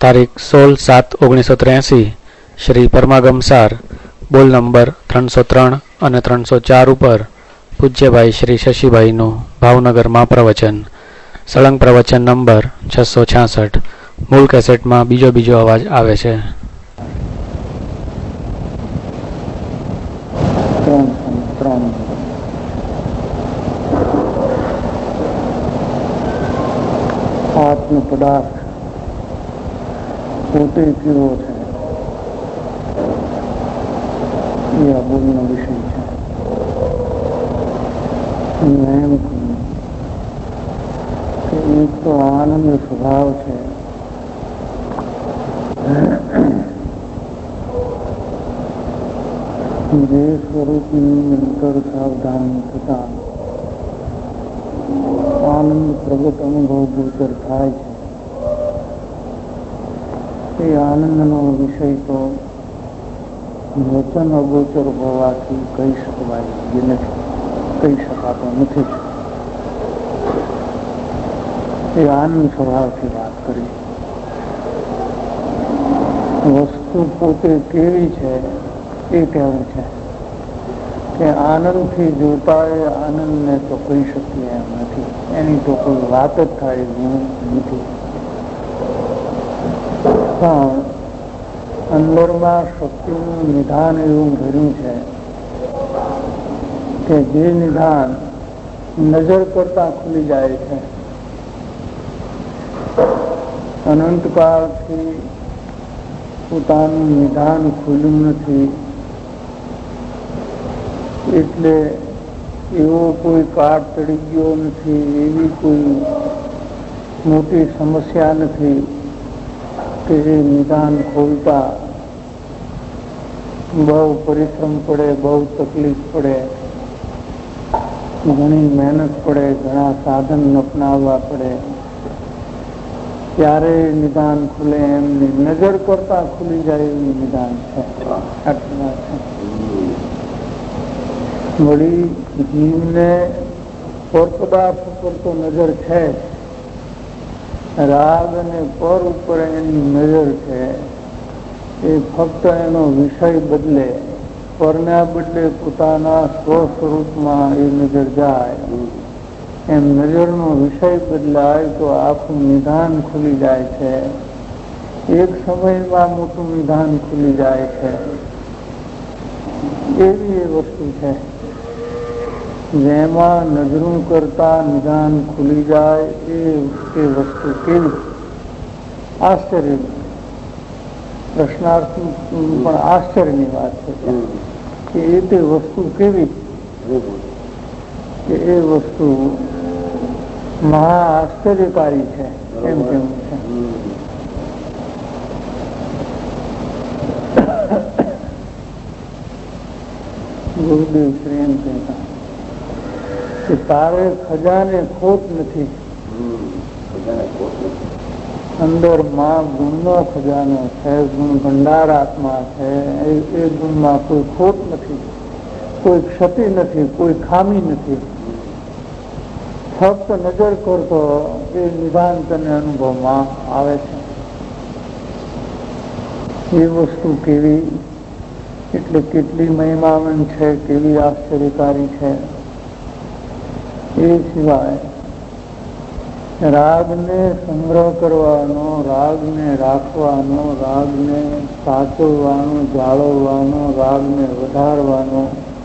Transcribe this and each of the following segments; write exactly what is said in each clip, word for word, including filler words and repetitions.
તારીખ સોળ સાત ઓગણીસો ત્ર્યાસી શ્રી પરમાગમ સાર બોલ નંબર ત્રણસો ત્રણ અને ત્રણસો ચાર ઉપર પૂજ્યભાઈ શ્રી શશીભાઈનું ભાવનગરમાં પ્રવચન. સળંગ પ્રવચન નંબર છસો છાસઠ. મૂળ કેસેટમાં બીજો બીજો અવાજ આવે છે. આત્મ પદાર્થ પોતે કેવો છે એ આ બોલનો વિષય છે. એમ કે એક તો આનંદ સ્વભાવ છે, જે સ્વરૂપની અંતર સાવધાન થતા આનંદ પ્રગટ અનુભવ ગોચર થાય છે. એ આનંદનો વિષય તો વચન અગોચર હોવાથી કહી શકાય જે નથી, કહી શકાતો નથી. એ આનંદ સ્વભાવથી વાત કરી. વસ્તુ પોતે કેવી છે એ કહેવું છે કે આનંદથી જોતા એ આનંદને તો કહી શકીએ એમ નથી, એની તો કોઈ વાત જ થાય એવું નથી. પણ અંદરમાં શક્તિનું નિધાન એવું ભર્યું છે કે જે નિધાન નજર કરતા ખુલી જાય છે. અનંતકાળથી પોતાનું નિધાન ખુલ્યું નથી, એટલે એવો કોઈ કાળ ચડી ગયો નથી, એવી કોઈ મોટી સમસ્યા નથી કે એ નિદાન ખોલતા બહુ પરિશ્રમ પડે, બહુ તકલીફ પડે, ઘણી મહેનત પડે, ઘણા સાધન અપનાવવા પડે, ત્યારે નિદાન ખુલે એમની નજર કરતા ખુલી જાય એવું નિદાન છે. આટલી વાત છે. વળી જીવને પર પદાર્થ ઉપર તો નજર છે, રાગ અને પર ઉપર એની નજર છે. એ ફક્ત એનો વિષય બદલે, પરના બદલે પોતાના સ્વ સ્વરૂપમાં એ નજર જાય, એમ નજરનો વિષય બદલાય તો આખું નિધાન ખુલી જાય છે. એક સમયમાં મોટું નિધાન ખુલી જાય છે. એવી એ વસ્તુ છે જેમાં નજરું કરતા નિદાન ખુલી જાય. એ એ વસ્તુ કેવી? આશ્ચર્ય. પ્રશ્નાર્થ પણ આશ્ચર્યની વાત છે કે એ તે વસ્તુ કેવી કે એ વસ્તુ મહા આશ્ચર્યકારી છે એમ કેવું છે. ગુરુદેવ શ્રી એમ કહેતા કે તારે ખજાને ખોટ નથી, અંદર માં ગુણનો ખજાનો છે, ગુણ ભંડાર આત્મા છે. એ ગુણમાં કોઈ ખોટ નથી, કોઈ ક્ષતિ નથી, કોઈ ખામી નથી. ફક્ત નજર કરતો એ નિદાન તને અનુભવમાં આવે છે. એ વસ્તુ કેવી એટલે કેટલી મહિમામન છે, કેવી આશ્ચર્યકારી છે. એ સિવાય રાગને સંગ્રહ કરવાનો, રાગને રાખવાનો, રાગને સાચવવાનો, જાળવવાનો, રાગને વધારવાનો,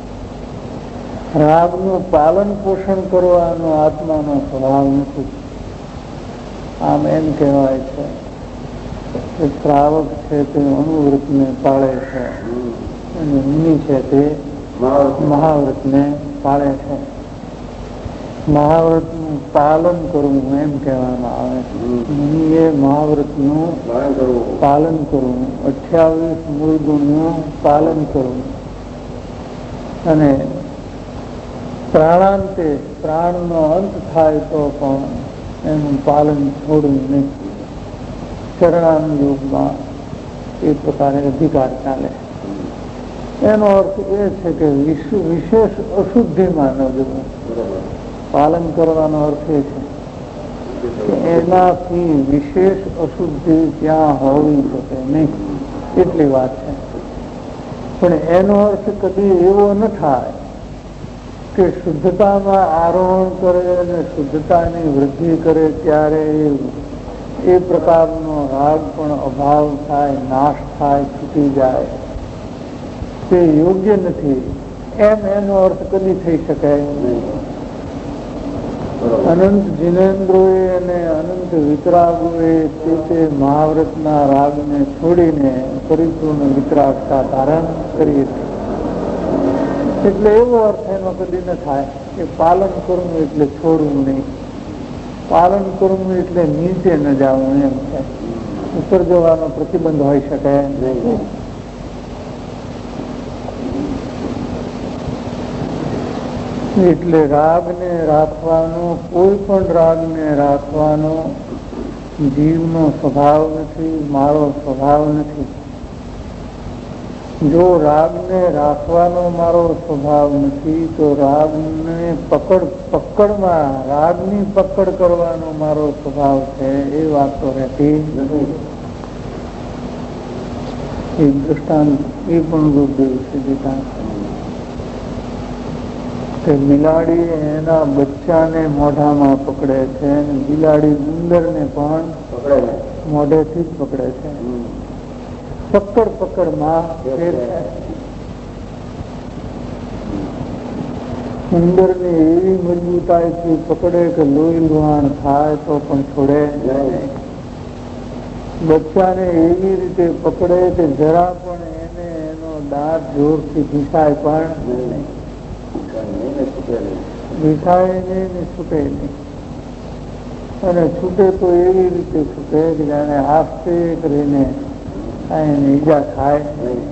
રાગનું પાલન પોષણ કરવાનો આત્માનો સ્વભાવ નથી. આમ એમ કહેવાય છે કે શ્રાવક છે તે અનુવ્રતને પાળે છે અને મુનિ છે તે મહાવ્રતને પાળે છે. મહાવ્રતનું પાલન કરવું એમ કહેવામાં આવે છે. મુનિએ મહાવ્રતનું પાલન કરવું, અઠ્યાવીસ મૂળગુણનું પાલન કરવું અને પ્રાણાંતે પ્રાણનો અંત થાય તો પણ એનું પાલન છોડવું નહીં. ચરણાનુયોગમાં એ પ્રકારે અધિકાર ચાલે. એનો અર્થ એ છે કે વિશેષ અશુદ્ધિમાં ન જવું. પાલન કરવાનો અર્થ એ છે એનાથી વિશેષ અશુદ્ધિ ત્યાં હોવી શકે નહીં, એટલી વાત છે. પણ એનો અર્થ કદી એવો ન થાય કે શુદ્ધતામાં આરોહણ કરે અને શુદ્ધતાની વૃદ્ધિ કરે ત્યારે એ પ્રકારનો રાગ પણ અભાવ થાય, નાશ થાય, છૂટી જાય. તે યોગ્ય નથી એમ એનો અર્થ કદી થઈ શકે નહીં. અનંત જીનેન્દ્રોએ અને અનંત વિતરાગોએ તે તે મહાવ્રતના રાગને છોડીને પરિપૂર્ણ વિતરાગતા ધારણ કરી હતી. એટલે એવો અર્થ એનો કદી ન થાય કે પાલન કરવું એટલે છોડવું નહીં, પાલન કરવું એટલે નીચે ન જવું એમ છે. ઉપર જવાનો પ્રતિબંધ હોઈ શકે નહીં. એટલે રાગને રાખવાનો, કોઈ પણ રાગને રાખવાનો જીવનો સ્વભાવ નથી, મારો સ્વભાવ નથી. જો રાગને રાખવાનો મારો સ્વભાવ નથી તો રાગને પકડ પકડમાં રાગની પકડ કરવાનો મારો સ્વભાવ છે, એ વાત તો રહેતી નથી. એક દૃષ્ટાંત એ પણ ગુરુદેવ સિદ્ધાંત કે બિલાડી એના બચ્ચાને મોઢામાં પકડે છે અને બિલાડી ઉંદરને પણ મોઢેથી જ પકડે છે. પકડ પકડમાં ફેર છે. ઉંદરને એવી મજબૂતાઈથી પકડે કે લોહી લુહાણ થાય તો પણ છોડે નહીં. બચ્ચાને એવી રીતે પકડે કે જરા પણ એને એનો દાંત જોરથી ભીસાય પણ નહીં, ભીસાય નહીં ને છૂટે નહીં. અને છૂટે તો એવી રીતે છૂટે કે જાણે આસ્તે કરીને એને ઈજા થાય નહીં.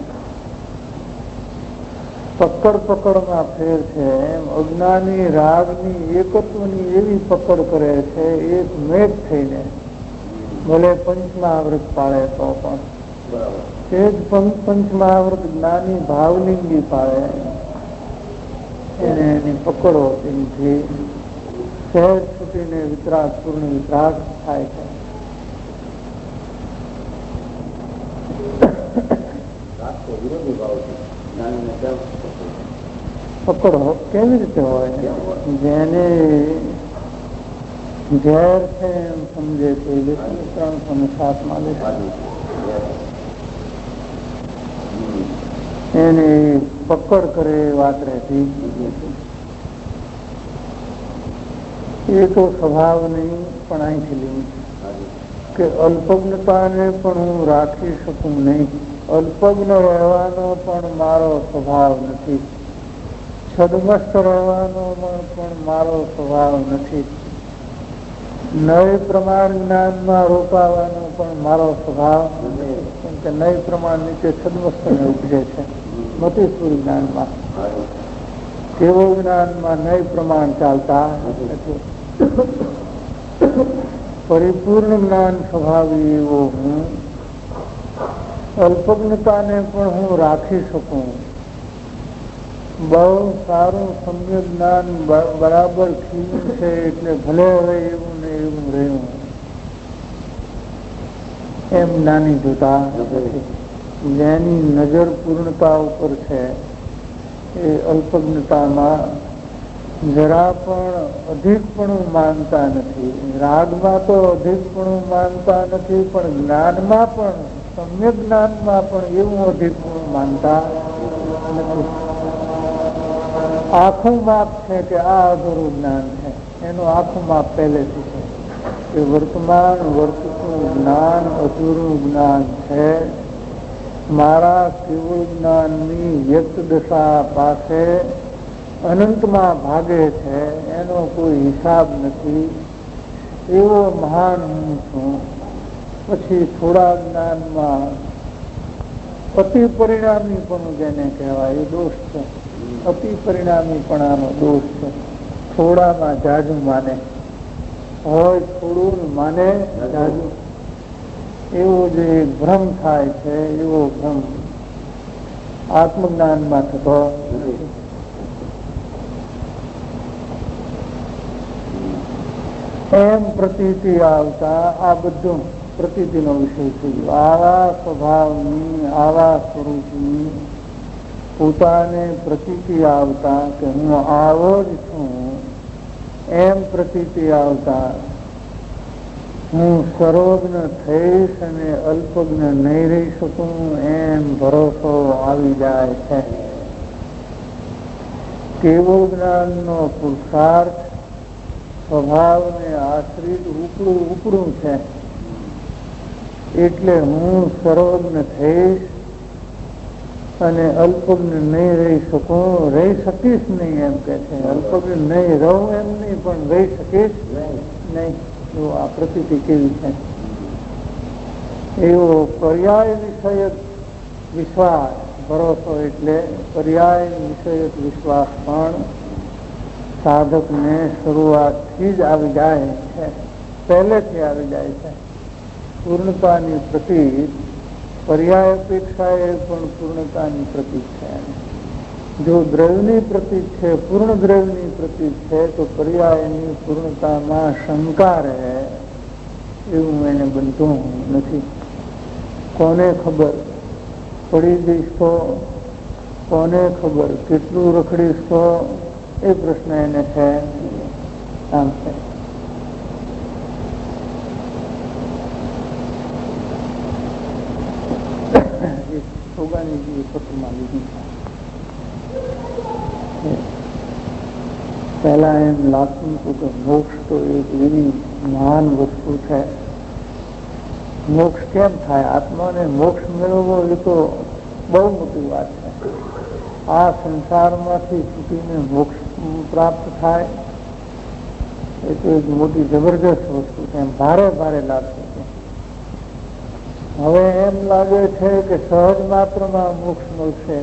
પકડ પકડમાં ફેર છે. એમ અજ્ઞાની રાગની એકત્વની એવી પકડ કરે છે, એક મેઘ થઈને ભલે પંચમહાવ્રત પાળે તો પણ તે જ પંચમહાવ્રત જ્ઞાની ભાવલિંગી પાળે એને એની પકડો તેની સહેજ છૂટીને વિતરાગ પૂર્ણ વિતરાગ થાય છે. પકડો કેવી રીતે હોય? જેને ઝેર છે એમ સમજે તો ત્રણસો ને સાત માં એને પકડ કરે એ વાત રહેતી. એ તો સ્વભાવ નહીં પણ અહીંથી લેવું કે અલ્પજ્ઞતાને પણ હું રાખી શકું નહીં. અલ્પજ્ઞ રહેવાનો પણ મારો સ્વભાવ નથી, છદમસ્ત રહેવાનો પણ મારો સ્વભાવ નથી, નય પ્રમાણ જ્ઞાનમાં રોકાવાનો પણ મારો સ્વભાવ નથી. કેમ કે નય પ્રમાણ નીચે છદમસ્તને ઉપજે છે. મતિસૂર જ્ઞાનમાં કેવો જ્ઞાનમાં નય પ્રમાણ ચાલતા નથી. પરિપૂર્ણ જ્ઞાન સ્વભાવી એવો હું અલ્પજ્ઞતાને પણ હું રાખી શકું. બહુ સારું સમ્યક જ્ઞાન બરાબર થયું છે એટલે ભલે હવે એવું ને એવું રહ્યું એમ જ્ઞાની જોતા નથી. જેની નજર પૂર્ણતા ઉપર છે એ અલ્પજ્ઞતામાં જરા પણ અધિકપણું માનતા નથી. રાગમાં તો અધિકપણું માનતા નથી, પણ જ્ઞાનમાં પણ સમ્યક જ્ઞાનમાં પણ એવું અધિકપણું માનતા નથી. આખું માપ છે કે આ અધૂરું જ્ઞાન છે, એનું આખું માપ પહેલેથી છે કે વર્તમાન વર્તતું જ્ઞાન અધૂરું જ્ઞાન છે. મારા કેવળ જ્ઞાનની વ્યક્ત દશા પાસે અનંતમાં ભાગે છે, એનો કોઈ હિસાબ નથી. એવો મહાન હું છું. પછી થોડા જ્ઞાનમાં અતિ પરિણામી પણ જેને કહેવાય એ દોષ છે. અતિ પરિણામીપણાનો દોષ છે. થોડામાં જાજુ માને હોય, થોડું માને જાજુ, એવો જે ભ્રમ થાય છે એવો ભ્રમ આત્મજ્ઞાનમાં થતો નથી. એમ પ્રતીતિ આવતા આ બધું પ્રતીતિનો વિષય થઈ ગયો. આવા સ્વભાવની આવા સ્વરૂપની પોતાને પ્રતીતિ આવતા કે હું આવો જ છું એમ પ્રતીતિ આવતા હું સર્વજ્ઞ થઈશ અને અલ્પજ્ઞ નહીં રહી શકું એમ ભરોસો આવી જાય છે. કેવળ જ્ઞાનનો પુરુષાર્થ સ્વભાવને આશ્રિત ઉપડું ઉપડું છે. એટલે હું સર્વજ્ઞ થઈશ અને અલ્પજ્ઞ નહીં રહી શકું, રહી શકીશ નહીં એમ કે છે. અલ્પજ્ઞ નહીં રહું એમ નહીં, પણ રહી શકીશ નહીં. જો આ પ્રતીતિ કેવી છે. એવો પર્યાય વિષયક વિશ્વાસ, ભરોસો એટલે પર્યાય વિષયક વિશ્વાસ પણ સાધકને શરૂઆતથી જ આવી જાય છે, પહેલેથી આવી જાય છે. પૂર્ણતાની પ્રતીત પર્યાય અપેક્ષા એ પણ પૂર્ણતાની પ્રતીત છે. જો દ્રવ્યની પ્રતીત છે, પૂર્ણ દ્રવ્યની પ્રતીત છે, તો પર્યાયની પૂર્ણતામાં શંકા રહે એવું એને બનતું નથી. કોને ખબર પડી જઈશ તો, કોને ખબર કેટલું રખડીશ તો, એ પ્રશ્ન એને છે. આમ છે પત્રમાં લીધી. પહેલા એમ લાગતું હતું કે મોક્ષ તો એક એવી મહાન વસ્તુ છે. મોક્ષ કેમ થાય? આત્માને મોક્ષ મેળવવો એ તો બહુ મોટી વાત છે. આ સંસારમાંથી છૂટીને મોક્ષ પ્રાપ્ત થાય એ તો એક મોટી જબરજસ્ત વસ્તુ છે. એમ ભારે ભારે લાગતું છે. હવે એમ લાગે છે કે સહજ માત્રમાં મોક્ષ મળશે.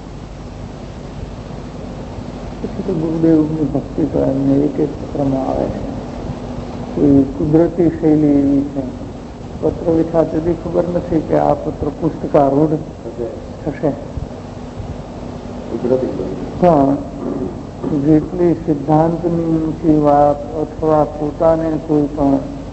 પછી તો ગુરુદેવની ભક્તિ તો એમને એક એક પત્રમાં આવે છે. કોઈ કુદરતી શૈલી એવી છે. પત્ર વિછા તેથી ખબર નથી કે આ પત્ર પુસ્તકારૂઢ થશે. પણ જેટલી સિદ્ધાંતની વાત અથવા પોતાને કોઈ પણ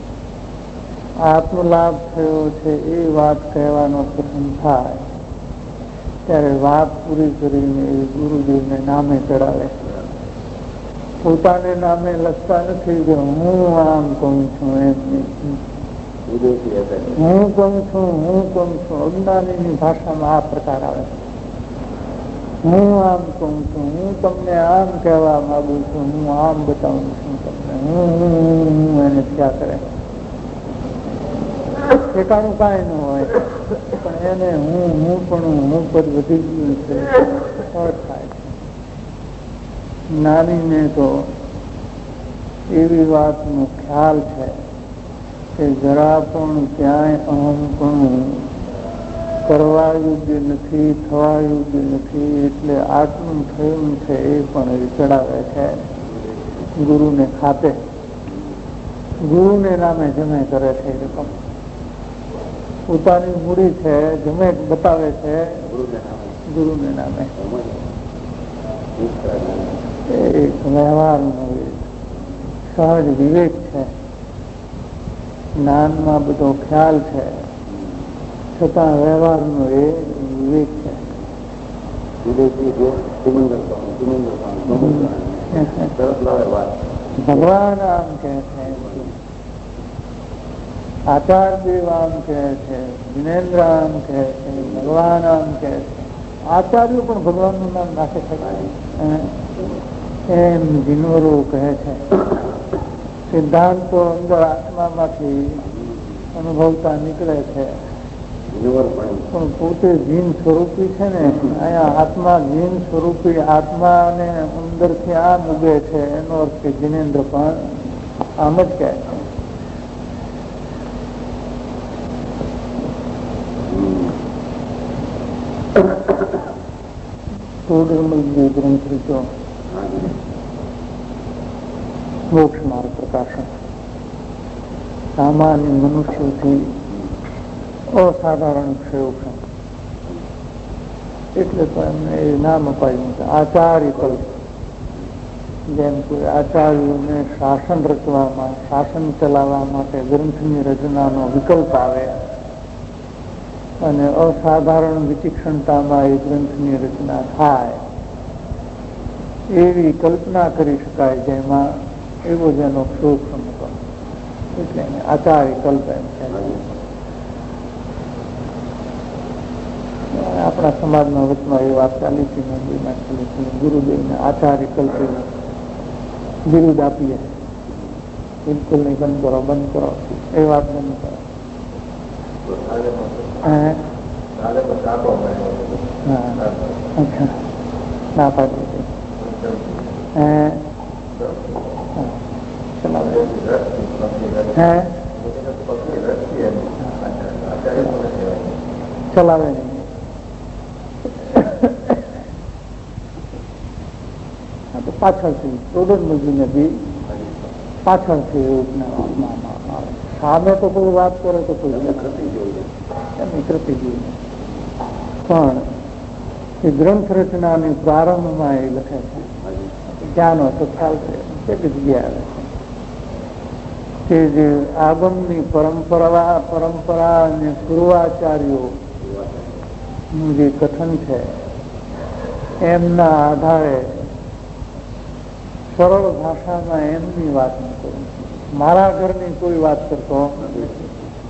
આત્મલાભ થયો છે એ વાત કહેવાનો પ્રસંગ થાય ત્યારે વાત પૂરી કરીને એ ગુરુદેવને નામે ચડાવે. પોતાને નામે લખતા નથી કે હું આમ કહું છું એમ નહીં. હું કહું છું હું કહું છું અજ્ઞાનીની ભાષામાં આ પ્રકાર આવે. હું આમ કહું છું, હું તમને આમ કહેવા માંગુ છું, હું આમ બતાવું છું તમને, હું હું એને થયા કરે. ઠેકાણું કાંઈ ન હોય પણ એને હું હું પણ હું પદ વધી ગયું છે થાય છે. જ્ઞાનીને તો એવી વાતનો ખ્યાલ છે કે જરા પણ ક્યાંય અહમ પણ કરવા યોગ્ય નથી, થવા યોગ્ય નથી. એટલે આટલું થયું છે એ પણ ચડાવે છે ગુરુને ખાતે. ગુરુને નામે જમે કરે છે. એ રકમ પોતાની મૂડી છે જમે બતાવે છે ગુરુને નામે. એક વ્યવહારનો સહજ વિવેક છે. જ્ઞાનમાં બધો ખ્યાલ છે છતાં વ્યવહારનો એ વિવેક છે. ભગવાન આમ કહે છે, આચાર્ય દેવ આમ કહે છે, વિનેન્દ્ર આમ કહે છે, ભગવાન આમ કહે છે. આચાર્યો પણ ભગવાનનું નામ નાખે છે એમ જીનવરો કહે છે. સિદ્ધાંતો અંદર આત્મામાંથી અનુભવતા નીકળે છે પણ પોતે જીન સ્વરૂપી છે ને. અહીંયા આત્મા જીન સ્વરૂપી આત્માને અંદરથી આમ ઉગે છે એનો અર્થ કે જીનેન્દ્ર પણ આમ જ કહે છે. ટોડરમલ ગ્રંથ રીતો મોક્ષ માર્ગ પ્રકાશન સામાન્ય મનુષ્યોથી અસાધારણ પ્રયોગ છે. એટલે તો એમને એ નામ અપાયું છે આચાર્ય કલ્પ. જેમ કે આચાર્યોને શાસન રચવામાં, શાસન ચલાવવા માટે ગ્રંથની રચનાનો વિકલ્પ આવે અને અસાધારણ વિચિક્ષણતામાં એ ગ્રંથની રચના થાય, એવી કલ્પના કરી શકાય, જેમાં એવો જેનો શોખ સમજો, એટલે આચાર્ય કલ્પ એમ છે. આપણા સમાજમાં વચમાં એ વાત ચાલી હતી, મંદિરમાં ચાલી હતી, ગુરુદેવને આચાર્ય કલ્પે બિરુદ આપીએ, બિલકુલ નહીં, બંધ કરો, બંધ કરો, એ વાત બંધ કરો. અચ્છા, ના પાડી દીધી. ચલાવે નહીં. પાછળથી પ્રોડક્ટ મજૂરીને બી પાછળથી એવું જ્ઞાન આવે. સામે તો કોઈ વાત કરે તો કોઈ એમની કૃતિ જોઈએ, પણ એ ગ્રંથ રચનાની પ્રારંભમાં એ લખે છે. જ્ઞાન હોય તો ખ્યાલ છે એક જગ્યાએ આવે છે કે જે આગમની પરંપરા પરંપરા અને પૂર્વાચાર્યો નું જે કથન છે એમના આધારે સરળ ભાષામાં એમની વાત ન કરું, મારા ઘરની કોઈ વાત કરતો નથી.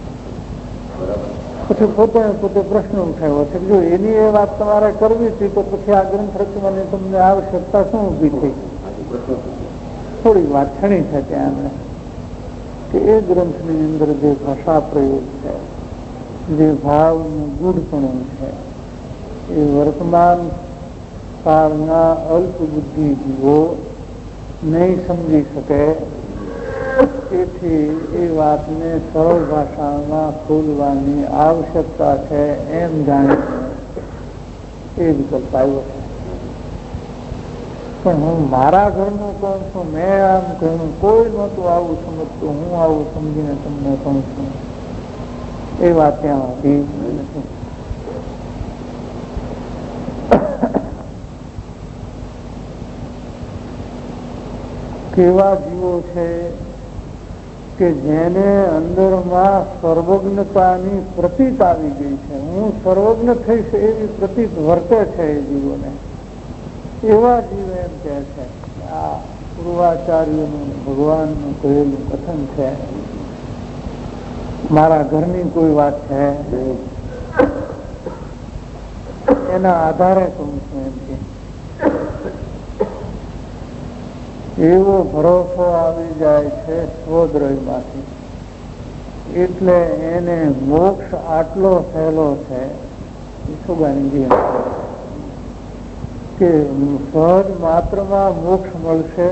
પછી પોતે પોતે પ્રશ્ન ઉઠાવ્યો છે કે જો એની એ વાત તમારે કરવી હતી તો પછી આ ગ્રંથ રચવાની તમને આવશ્યકતા શું ઊભી થઈ? થોડી વાત છણી છે ત્યાં કે એ ગ્રંથની અંદર જે ભાષા પ્રયોગ છે, જે ભાવનું ગૂઢપણું છે, એ વર્તમાન કાળના અલ્પ બુદ્ધિ જીવો નહીં સમજી શકે. તેથી એ વાતને સરળ ભાષામાં ખોલવાની આવશ્યકતા છે એમ જાણી એ વિકલ્પ આવ્યો છે. પણ હું મારા ઘરનું કહું છું, મેં આમ કહ્યું, કોઈ નહોતું આવું સમજતું, હું આવું સમજીને તમને કહું છું, એ વાત ત્યાં હતી નથી. કેવા જીવો છે કે જેને અંદરમાં સર્વજ્ઞતાની પ્રતીત આવી ગઈ છે, હું સર્વજ્ઞ થઈશ એવી પ્રતીત વર્તે છે એ જીવોને, એવા જીવ એમ કહે છે. આ પૂર્વાચાર્યનું ભગવાનનું કહેલું કથન છે, મારા ઘરની કોઈ વાત છે એના આધારે કહું છું એમ કે એવો ભરોસો આવી જાય છે સ્વદ્રયમાંથી. એટલે એને મોક્ષ આટલો સહેલો છે ઈશુગાનીજી કે સહજ માત્રમાં મોક્ષ મળશે,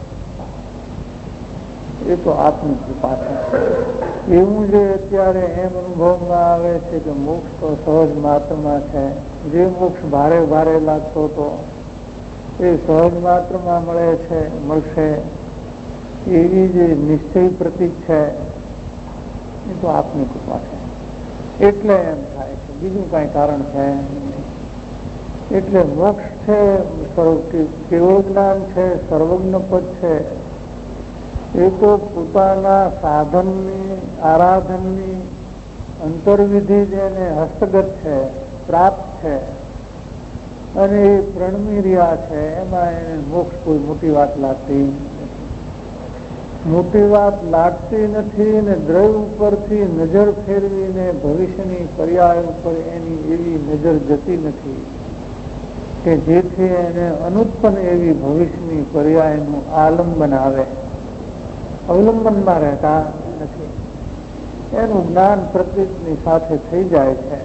એ તો આપની કૃપા છે. એવું જે અત્યારે એમ અનુભવમાં આવે છે કે મોક્ષ તો સહજ માત્રમાં છે, જે મોક્ષ ભારે ભારે લાગતો હતો એ સહજ માત્રમાં મળે છે, મળશે, એવી જે નિશ્ચય પ્રતીક છે એ તો આપની કૃપા છે. એટલે એમ થાય છે, બીજું કઈ કારણ છે નહીં. એટલે મોક્ષ છે, કેવળ જ્ઞાન છે, સર્વજ્ઞ પદ છે, એ તો પોતાના સાધનની આરાધનની અંતર્વિધિ જેને હસ્તગત છે, પ્રાપ્ત છે અને એ પ્રણમી રહ્યા છે, એમાં એને મોક્ષ કોઈ મોટી વાત લાગતી નથી. મોટી વાત લાગતી નથી ને દ્રવ્ય ઉપરથી નજર ફેરવીને ભવિષ્યની પર્યાય ઉપર એની એવી નજર જતી નથી કે જેથી એને અનુત્પન્ન એવી ભવિષ્યની પર્યાયનું આલંબન આવે, અવલંબનમાં રહેતા નથી. એનું જ્ઞાન પ્રકૃતિની સાથે થઈ જાય છે.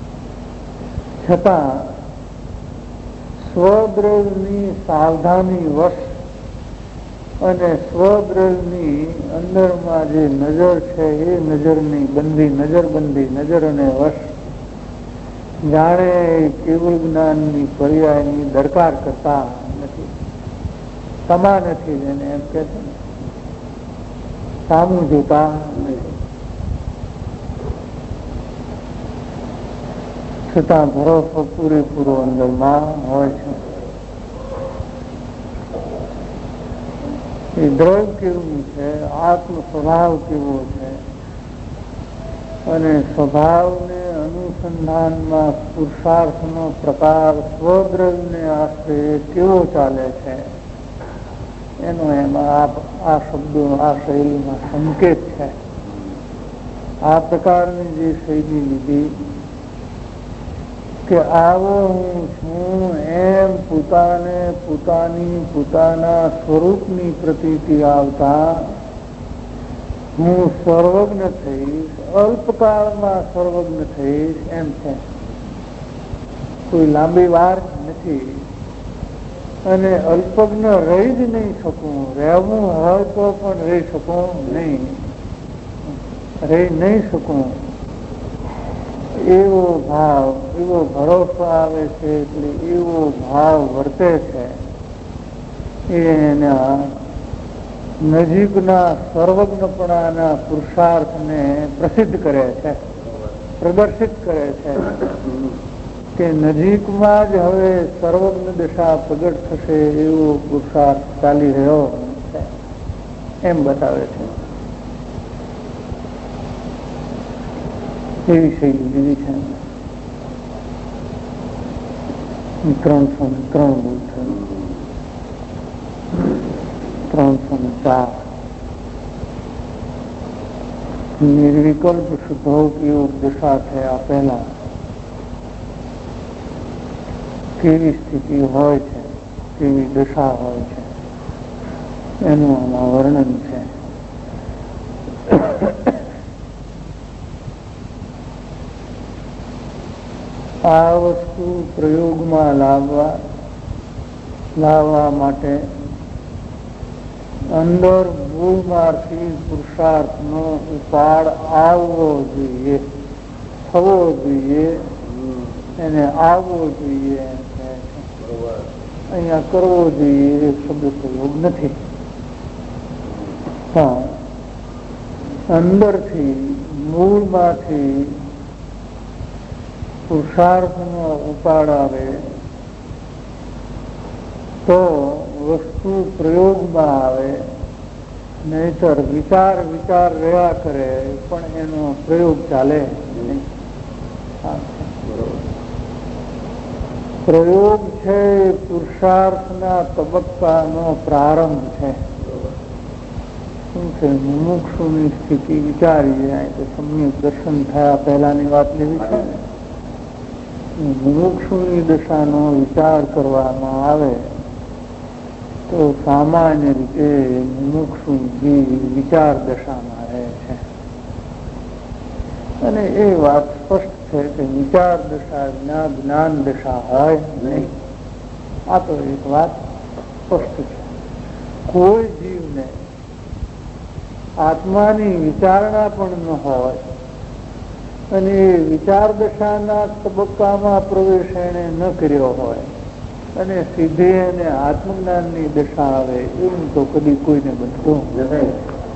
છતાં સ્વદ્રવની સાવધાની વશ અને સ્વદ્રવની અંદરમાં જે નજર છે એ નજરની બંધી, નજરબંધી, નજર અને વશ જાણે કેવળ જ્ઞાનની પર્યાયની દરકાર કરતા નથી, તમા નથી, જેને એમ કે છે ને સામું જોતા નથી. છતાં ભરોસો પૂરેપૂરો અંદરમાં હોય છે. એ દ્રવ કેવું છે, આત્મ સ્વભાવ કેવો છે, અને સ્વભાવને અનુસંધાનમાં પુરુષાર્થનો પ્રકાર સ્વદ્રવ્યને આશ્રય કેવો ચાલે છે એનો એમાં આ શબ્દો આ શૈલીમાં સંકેત છે. આ પ્રકારની જે શૈલી લીધી કે આવો હું છું એમ પોતાને પોતાની પોતાના સ્વરૂપની પ્રતીતિ આવતા હું સર્વજ્ઞ થઈશ, અલ્પકાળમાં સર્વજ્ઞ થઈશ એમ છે. કોઈ લાંબી વાર નથી અને અલ્પજ્ઞ રહી જ નહીં શકું. રહેવું હોય તો પણ રહી શકું નહીં, રહી નહીં શકું એવો ભાવ, એવો ભરોસો આવે છે, એટલે એવો ભાવ વર્તે છે. એના નજીકના સર્વજ્ઞપણાના પુરુષાર્થને પ્રસિદ્ધ કરે છે, પ્રદર્શિત કરે છે કે નજીકમાં જ હવે સર્વજ્ઞ દશા પ્રગટ થશે એવો પુરુષાર્થ ચાલી રહ્યો છે એમ બતાવે છે. એવી શૈલી લીધી છે. ત્રણસો ને ત્રણ બોલ થયું, ત્રણસો ને ચાર નિર્વિકલ્પ શુદ્ધોપ યોગ દશા થયા પહેલા કેવી સ્થિતિ હોય છે, કેવી દશા હોય છે એનું આમાં વર્ણન છે. આ વસ્તુ પ્રયોગમાં લાવવા લાવવા માટે અંદર મૂળમાંથી પુરુષાર્થનો ઉપાડ આવવો જોઈએ, થવો જોઈએ, એને આવવો જોઈએ. અહીંયા કરવો જોઈએ એ શબ્દ પ્રયોગ નથી, પણ અંદરથી મૂળમાંથી પુરુષાર્થનો ઉપાડ આવે તો વસ્તુ પ્રયોગમાં આવે, નહીતર વિચાર વિચાર રહ્યા કરે પણ એનો પ્રયોગ ચાલે નહીં. પ્રયોગ છે પુરુષાર્થના તબક્કાનો પ્રારંભ છે. શું છે? મુમુક્ષુની સ્થિતિ વિચારીએ તો સમ્યક દર્શન થયા પહેલાની વાત લેવી છે. મુમુક્ષુની દશાનો વિચાર કરવામાં આવે તો સામાન્ય રીતે મુમુક્ષુ વિચાર દશામાં રહે છે. અને એ વાત સ્પષ્ટ છે કે વિચાર દશા વિના જ્ઞાન દશા હોય નહીં. આ તો એક વાત સ્પષ્ટ છે. કોઈ જીવને આત્માની વિચારણા પણ ન હોય અને એ વિચાર દશાના તબક્કામાં પ્રવેશ એને ન કર્યો હોય અને સીધે એને આત્મજ્ઞાનની દશા આવે એવું તો કદી કોઈને બનતું નથી.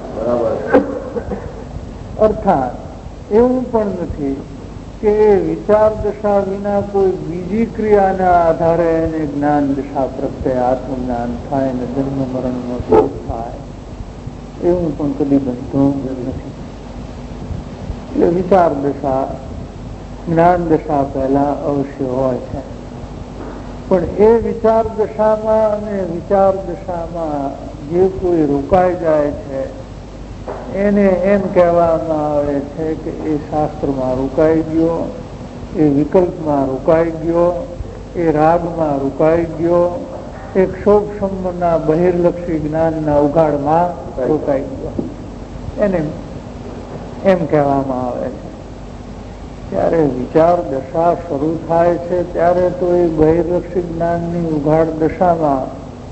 અર્થાત એવું પણ નથી કે વિચાર દશા વિના કોઈ બીજી ક્રિયાના આધારે એને જ્ઞાન દશા પ્રત્યે આત્મજ્ઞાન થાય ને જન્મ મરણનો શોધ થાય, એવું પણ કદી બનતું નથી. એટલે વિચાર દશા જ્ઞાન દશા પહેલા અવશ્ય હોય છે. પણ એ વિચાર દશામાં અને વિચાર દશામાં જે કોઈ રોકાઈ જાય છે એને એમ કહેવામાં આવે છે કે એ શાસ્ત્રમાં રોકાઈ ગયો, એ વિકલ્પમાં રોકાઈ ગયો, એ રાગમાં રોકાઈ ગયો, એ ક્ષોભસંબંધના બહિર્લક્ષી જ્ઞાનના ઉઘાડમાં રોકાઈ ગયો, એને એમ કહેવામાં આવે છે. ત્યારે વિચાર દશા શરૂ થાય છે ત્યારે તો એ બહિર્લક્ષી જ્ઞાનની ઉઘાડ દશામાં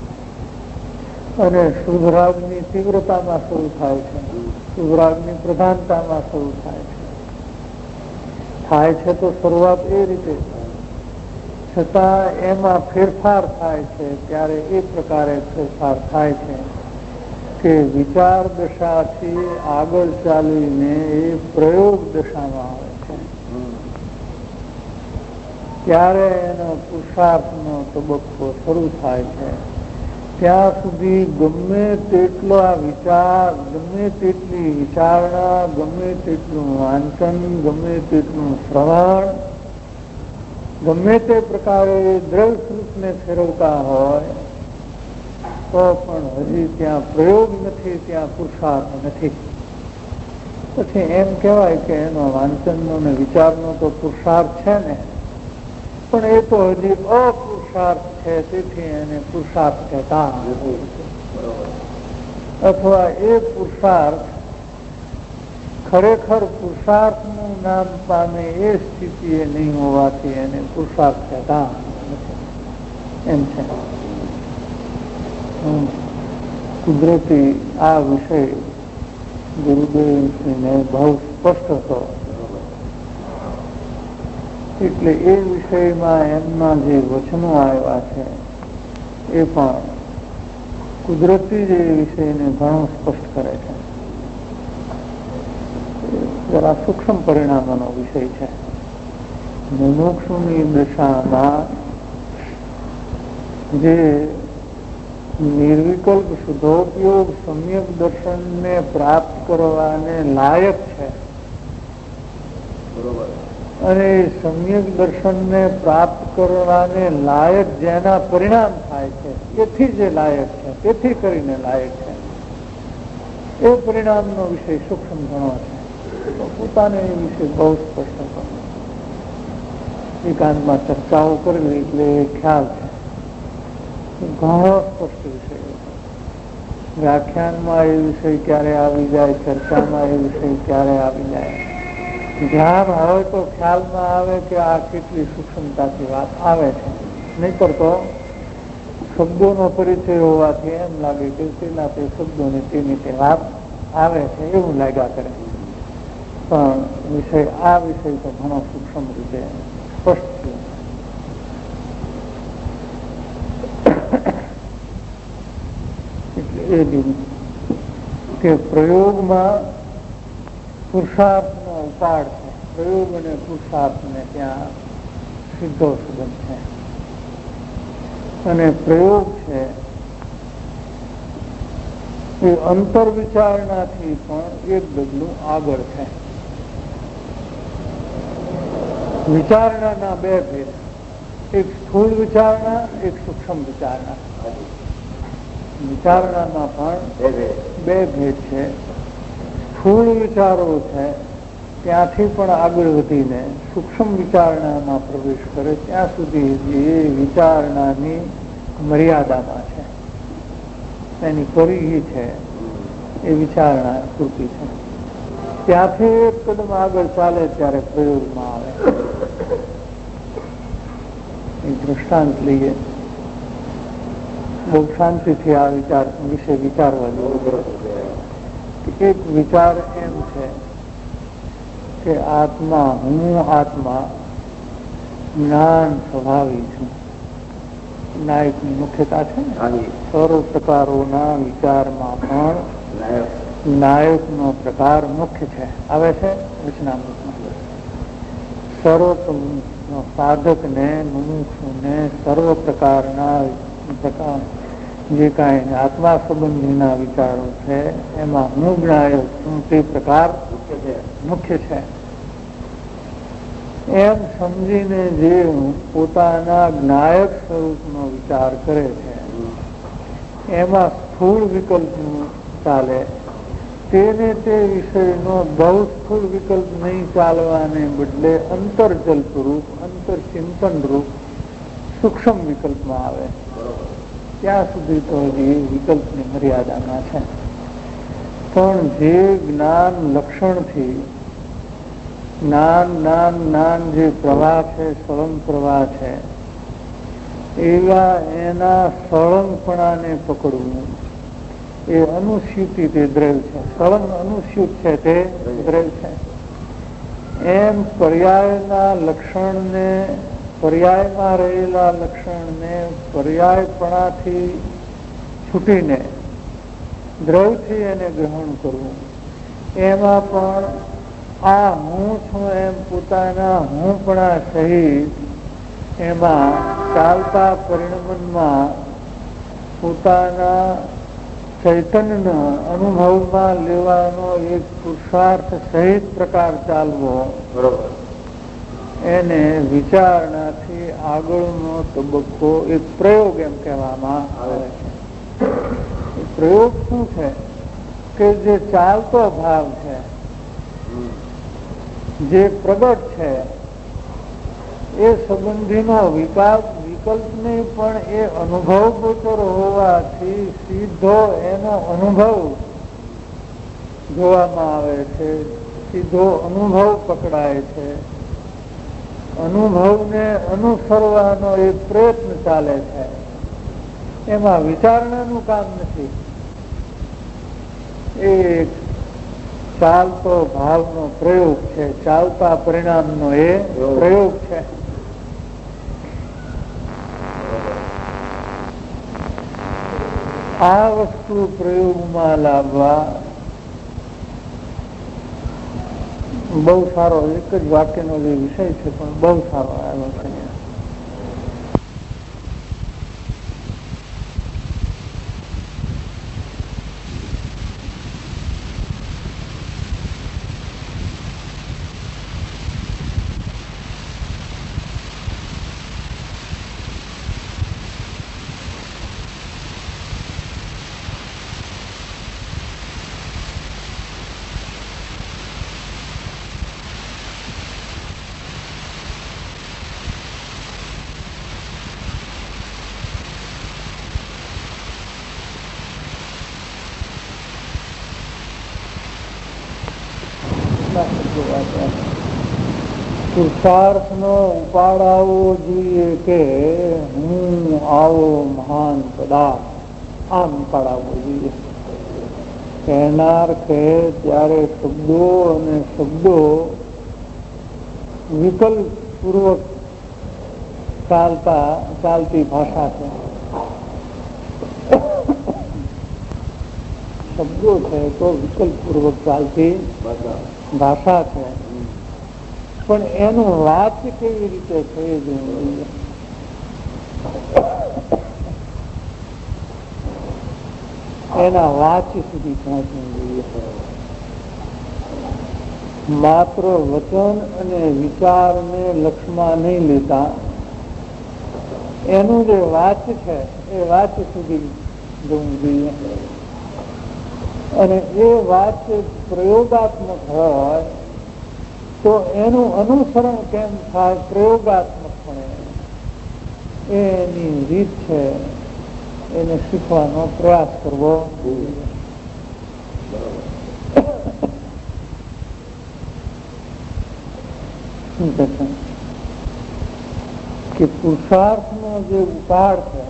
અને શુભરાગની તીવ્રતામાં શરૂ થાય છે, શુભરાગની પ્રધાનતામાં શરૂ થાય છે. થાય છે તો શરૂઆત એ રીતે, છતાં એમાં ફેરફાર થાય છે. ત્યારે એ પ્રકારે ફેરફાર થાય છે કે વિચાર દશાથી આગળ ચાલીને એ પ્રયોગ દશામાં આવે છે. ત્યારે એનો પુરુષાર્થનો તબક્કો શરૂ થાય છે ત્યાં સુધી ગમે તેટલો આ વિચાર, ગમે તેટલી વિચારણા, ગમે તેટલું વાંચન, ગમે તેટલું શ્રવણ, ગમે તે પ્રકારે દ્રવ્ય સ્વરૂપને ફેરવતા હોય તો પણ હજી ત્યાં પ્રયોગ નથી, ત્યાં પુરુષાર્થ નથી. પછી એમ કહેવાય કે એનો વાંચનનો ને વિચારનો તો પુરુષાર્થ છે ને, પણ એ તો હજી અપુરુષાર્થ છે, તેથી એને પુરુષાર્થ કહેતા અથવા એ પુરુષાર્થ ખરેખર પુરુષાર્થનું નામ પામે એ સ્થિતિ એ નહીં હોવાથી એને પુરુષાર્થ કહેતા એમ છે. કુદરતી આ વિષય ગુરુદેવશ્રીને બહુ સ્પષ્ટ હતો, એટલે એ વિષયમાં એમના જે વચનો આવ્યા છે એ પણ કુદરતી જે વિષયને ઘણો સ્પષ્ટ કરે છે. જરા સૂક્ષ્મ પરિણામોનો વિષય છે. મુમુક્ષુની દશામાં જે નિર્વિકલ્પ શુદ્ધોપયોગ સમ્યક દર્શનને પ્રાપ્ત કરવાને લાયક છે, અને સમ્યક દર્શનને પ્રાપ્ત કરવાને લાયક જેના પરિણામ થાય છે તેથી જે લાયક છે, તેથી કરીને લાયક છે, એ પરિણામનો વિષય સૂક્ષ્મ ઘણો છે. તો પોતાને એ વિશે બહુ સ્પષ્ટ હતો. એકાંતમાં ચર્ચાઓ કરવી એટલે ખ્યાલ છે, ઘણો સ્પષ્ટ વિષય. વ્યાખ્યાનમાં એ વિષય ક્યારે આવી જાય, ચર્ચામાં એ વિષય ક્યારે આવી જાય, ધ્યાન હોય તો ખ્યાલમાં આવે કે આ કેટલી સૂક્ષ્મતાથી વાત આવે છે. નહીતર તો શબ્દોનો પરિચય હોવાથી એમ લાગે કે તેના તે શબ્દોની તેની તે વાત આવે છે એવું લાગ્યા કરે, પણ વિષય આ વિષય તો ઘણો સૂક્ષ્મ રીતે સ્પષ્ટ છે. એટલે એ દિન કે પ્રયોગમાં પુરુષાર્થનો ઉપાડ છે, પ્રયોગ અને પુરુષાર્થને ત્યાં સીધો સંબંધ છે, અને પ્રયોગ છે એ અંતર વિચારણાથી પણ એક ડગલું આગળ છે. વિચારણાના બે ભેદ, એક સ્થૂળ વિચારણા, એક સૂક્ષ્મ વિચારણા. વિચારણામાં પણ બે ભેદ છે. સ્થૂળ વિચારો છે ત્યાંથી પણ આગળ વધીને સૂક્ષ્મ વિચારણામાં પ્રવેશ કરે ત્યાં સુધી એ વિચારણાની મર્યાદામાં છે, એની પરિધિ છે, એ વિચારણા પૂરતી છે. ત્યાંથી એક કદમ આગળ ચાલે ત્યારે પ્રયોગમાં આવે. એક દૃષ્ટાંત લઈએ, બહુ શાંતિથી આ વિચાર વિશે વિચારવા જેવું. એક વિચાર એમ છે કે આત્મા, હું આત્મા જ્ઞાન સ્વભાવી છું. નાયકની મુખ્યતા છે ને, સર્વ પ્રકારોના વિચારમાં પણ નાયકનો પ્રકાર મુખ્ય છે, આવે છે વચનામૃતમાં. સર્વ સાધકને, મુમુક્ષુને સર્વ પ્રકારના પ્રકાર જે કાંઈ આત્મા સંબંધીના વિચારો છે એમાં હું જ્ઞાયક છું તે પ્રકાર મુખ્ય છે. એમ સમજીને જે પોતાના જ્ઞાયક સ્વરૂપનો વિચાર કરે છે એમાં સ્થૂળ વિકલ્પ ચાલે, તેને તે વિષયનો બહુ સ્થૂળ વિકલ્પ નહીં ચાલવાને બદલે અંતરજલ્પ રૂપ, અંતરચિંતન રૂપ સૂક્ષ્મ વિકલ્પમાં આવે. ત્યાં સુધી તો હજી વિકલ્પની મર્યાદામાં છે. પણ જે જ્ઞાન લક્ષણથી જ્ઞાન જ્ઞાન જ્ઞાન જે પ્રવાહ છે, સળંગ પ્રવાહ છે, એવા એના સળંગપણાને પકડવું એ અનુસ્યુતિ તે દ્રવ્ય છે. સળંગ અનુસ્યુત છે તે દ્રવ્ય છે. એમ પર્યાયના લક્ષણને, પર્યાયમાં રહેલા લક્ષણને પર્યાયપણાથી છૂટીને દ્રવ્યથી એને ગ્રહણ કરવું. એમાં પણ આ હું છું એમ પોતાના હુંપણા સહિત એમાં ચાલતા પરિણમનમાં પોતાના ચૈતન્યના અનુભવમાં લેવાનો એક પુરુષાર્થ સહિત પ્રકાર ચાલવો, બરોબર, એને વિચારણાથી આગળનો તબક્કો એક પ્રયોગ એમ કહેવામાં આવે છે. એ પ્રયોગ શું છે કે જે ચાલતો ભાવ છે, જે પ્રગટ છે, એ સંબંધીનો વિકલ્પ વિકલ્પ નહીં પણ એ અનુભવ ગોચર હોવાથી સીધો એનો અનુભવ જોવામાં આવે છે, સીધો અનુભવ પકડાય છે. અનુભવને અનુસરવાનો એક પ્રયત્ન ચાલે છે, એમાં વિચારણાનું કામ નથી. એ ચાલતો ભાવનો પ્રયોગ છે, ચાલતા પરિણામનો એ પ્રયોગ છે. આ વસ્તુ પ્રયોગમાં લાવવા બહુ સારો એક જ વાક્યનો જે વિષય છે પણ બહુ સારો આવ્યો છે. પુરુષાર્થનો ઉપાડ આવવો જોઈએ કે હું આવો મહાન પદાર્થ, આમ ઉપાડ આવવો જોઈએ. કહેનાર કહે ત્યારે શબ્દો અને શબ્દો વિકલ્પ પૂર્વક ચાલતા ચાલતી ભાષા છે. શબ્દો છે તો વિકલ્પ પૂર્વક ચાલતી ભાષા છે, પણ એનું વાત કેવી રીતે થઈ જોઈએ, એના વાચી સુધી પહોંચવું જોઈએ. માત્ર વચન અને વિચારને લક્ષમાં નહીં લેતા એનું જે વાચ છે એ વાચ સુધી જવું જોઈએ. અને એ વાત પ્રયોગાત્મક હોય તો એનું અનુસરણ કેમ થાય પ્રયોગાત્મકપણે, એની રીત છે, એને શીખવાનો પ્રયાસ કરવો જોઈએ. શું કહે છે કે પુરુષાર્થનો જે ઉપાડ છે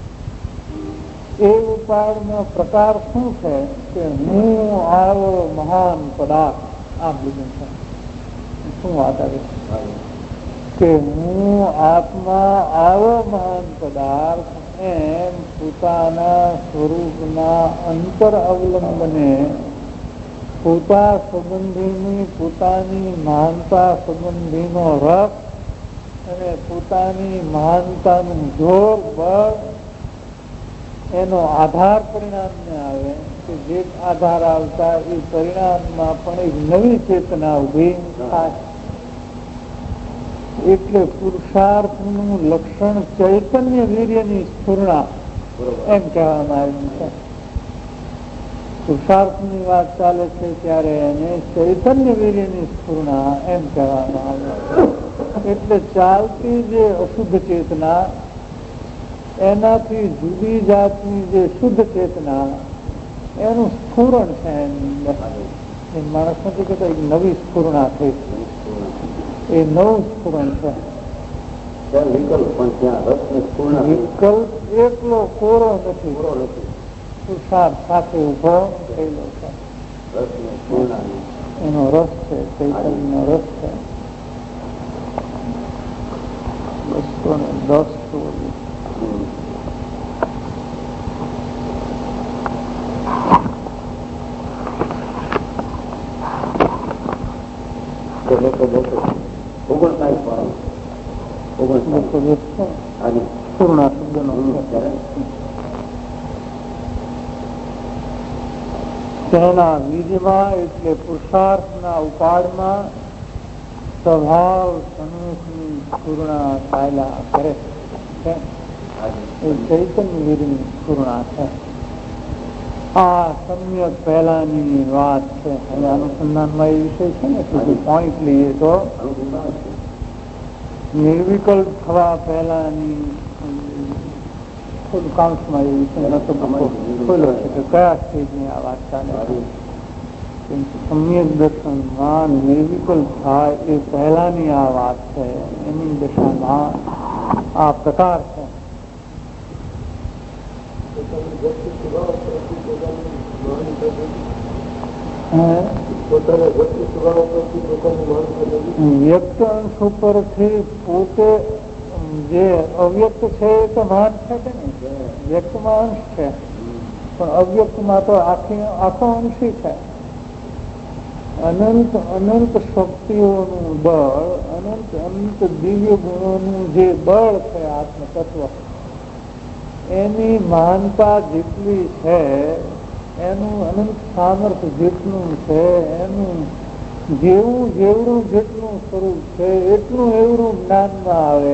એ ઉપાડનો પ્રકાર શું છે કે હું આવો મહાન પદાર્થ, આ બધું છે. શું વાત આવે કે હું આત્મા આવો મહાન પદાર્થ એમ પોતાના સ્વરૂપના અંતર અવલંબને પોતા સંબંધીની પોતાની મહાનતા સંબંધીનો રસ અને પોતાની મહાનતાનું જોર બળ એનો આધાર પરિણામને આવે કે જે આધાર આવતા એ પરિણામમાં પણ એક નવી ચેતના ઉભી થાય. એટલે પુરુષાર્થનું લક્ષણ ચૈતન્ય વીર્યની સ્ફુરણા એમ કહેવામાં આવ્યું છે. પુરુષાર્થની વાત ચાલે છે ત્યારે એને ચૈતન્ય વીર્યની સ્ફુરણા એમ કહેવામાં આવે. એટલે ચાલતી જે અશુદ્ધ ચેતના એનાથી જુદી જાતની જે શુદ્ધ ચેતના એનું સ્ફુરણ છે. એ માણસ નથી કહેતા એક નવી સ્ફુરણા થઈ, એ નવું સ્ફુરણ છે. વિકલ્પ એકલો કોરો નથી, પુરુષાર્થ સાથે ઉભો થયેલો છે. એનો રસ છે, ચૈતન્યનો રસ છે. બસો ને દસ પૂર્ણ શબ્દનો તેના બીજમાં એટલે પુરુષાર્થના ઉપાડમાં સ્વભાવ સન્મુખની સ્ફૂર્ણા ચાલ્યા કરે છે. એ ચૈતન્ય વીરની સ્ફૂર્ણા છે. આ સમ્યક પહેલાની વાત છે. હવે અનુસંધાનમાં એ વિષય છે ને તો પોઈન્ટ લઈએ તો નિર્વિકલ્પ થવા પહેલાની ખુદ કાઉન્સમાં એ વિષય નતો ખોલ્યો છે કે કયા સ્ટેજની આ વાત ચાલે. સમ્યક દર્શનમાં નિર્વિકલ્પ થાય એ પહેલાની આ વાત છે. એની દશામાં આ પ્રકાર છે. વ્યક્ત અંશ ઉપરથી પોતે જે અવ્યક્ત છે એ તો ભાન છે કે નહીં. વ્યક્તમાં અંશ છે પણ અવ્યક્તમાં તો આખી આખો અંશી છે. અનંત અનંત શક્તિઓનું બળ, અનંત અનંત દિવ્ય ગુણોનું જે બળ છે આત્મ તત્વ, એની માનતા જેટલી છે, એનું અનંત સામર્થ્ય જેટલું છે, એનું જેવું જેવડું જેટલું સ્વરૂપ છે એટલું એવડું જ્ઞાનમાં આવે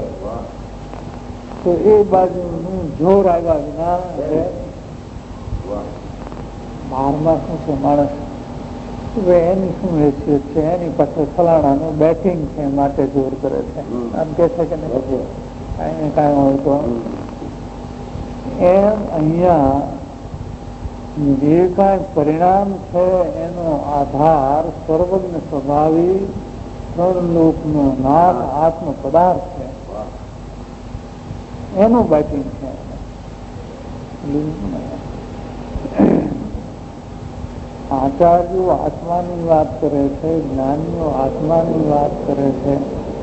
તો એ બાજુનું જોર આવ્યા વિના છે. બહારમાં શું છે માણસ એની શું હેસિયત છે, એની પાસે ફલાણાનું બેટિંગ છે માટે જોર કરે છે આમ કે છે કે નહીં કાંઈ કાંઈ હોય તો. એમ અહીંયા જે કાંઈ પરિણામ છે એનો આધાર સર્વજ્ઞ સ્વભાવી ત્રણ લોકનો નાથ આત્મ પદાર્થ છે. એનું બેટિંગ છે. આચાર્યો આત્માની વાત કરે છે, જ્ઞાનીઓ આત્માની વાત કરે છે.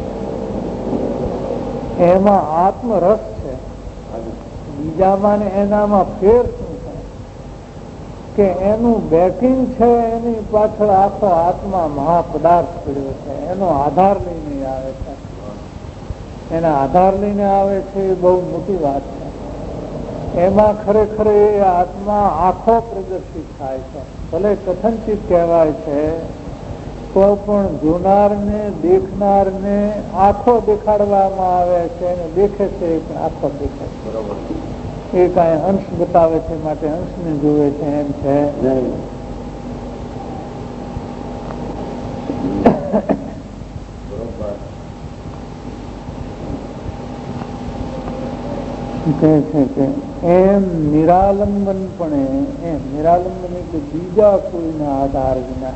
એમાં આત્મરસ છે. બીજામાં ને એનામાં ફેર શું છે કે એનું બેટિંગ છે એની પાછળ આખો આત્મા મહાપદાર્થ પડ્યો છે. એનો આધાર લઈને આવે છે. એના આધાર લઈને આવે છે એ બહુ મોટી વાત છે. એમાં ખરેખર એ આત્મા આખો પ્રદર્શિત થાય છે. ભલે કથનચિત કહેવાય છે તો પણ જોનારને દેખનારને આખો દેખાડવામાં આવે છે અને દેખે છે પણ આખો દેખે છે. એ કાંઈ અંશ બતાવે છે માટે અંશને જોવે છે એમ છે. કહે છે કે એમ નિરાલંબનપણે એમ નિરાલંબન એટલે બીજા કોઈના આધાર વિના.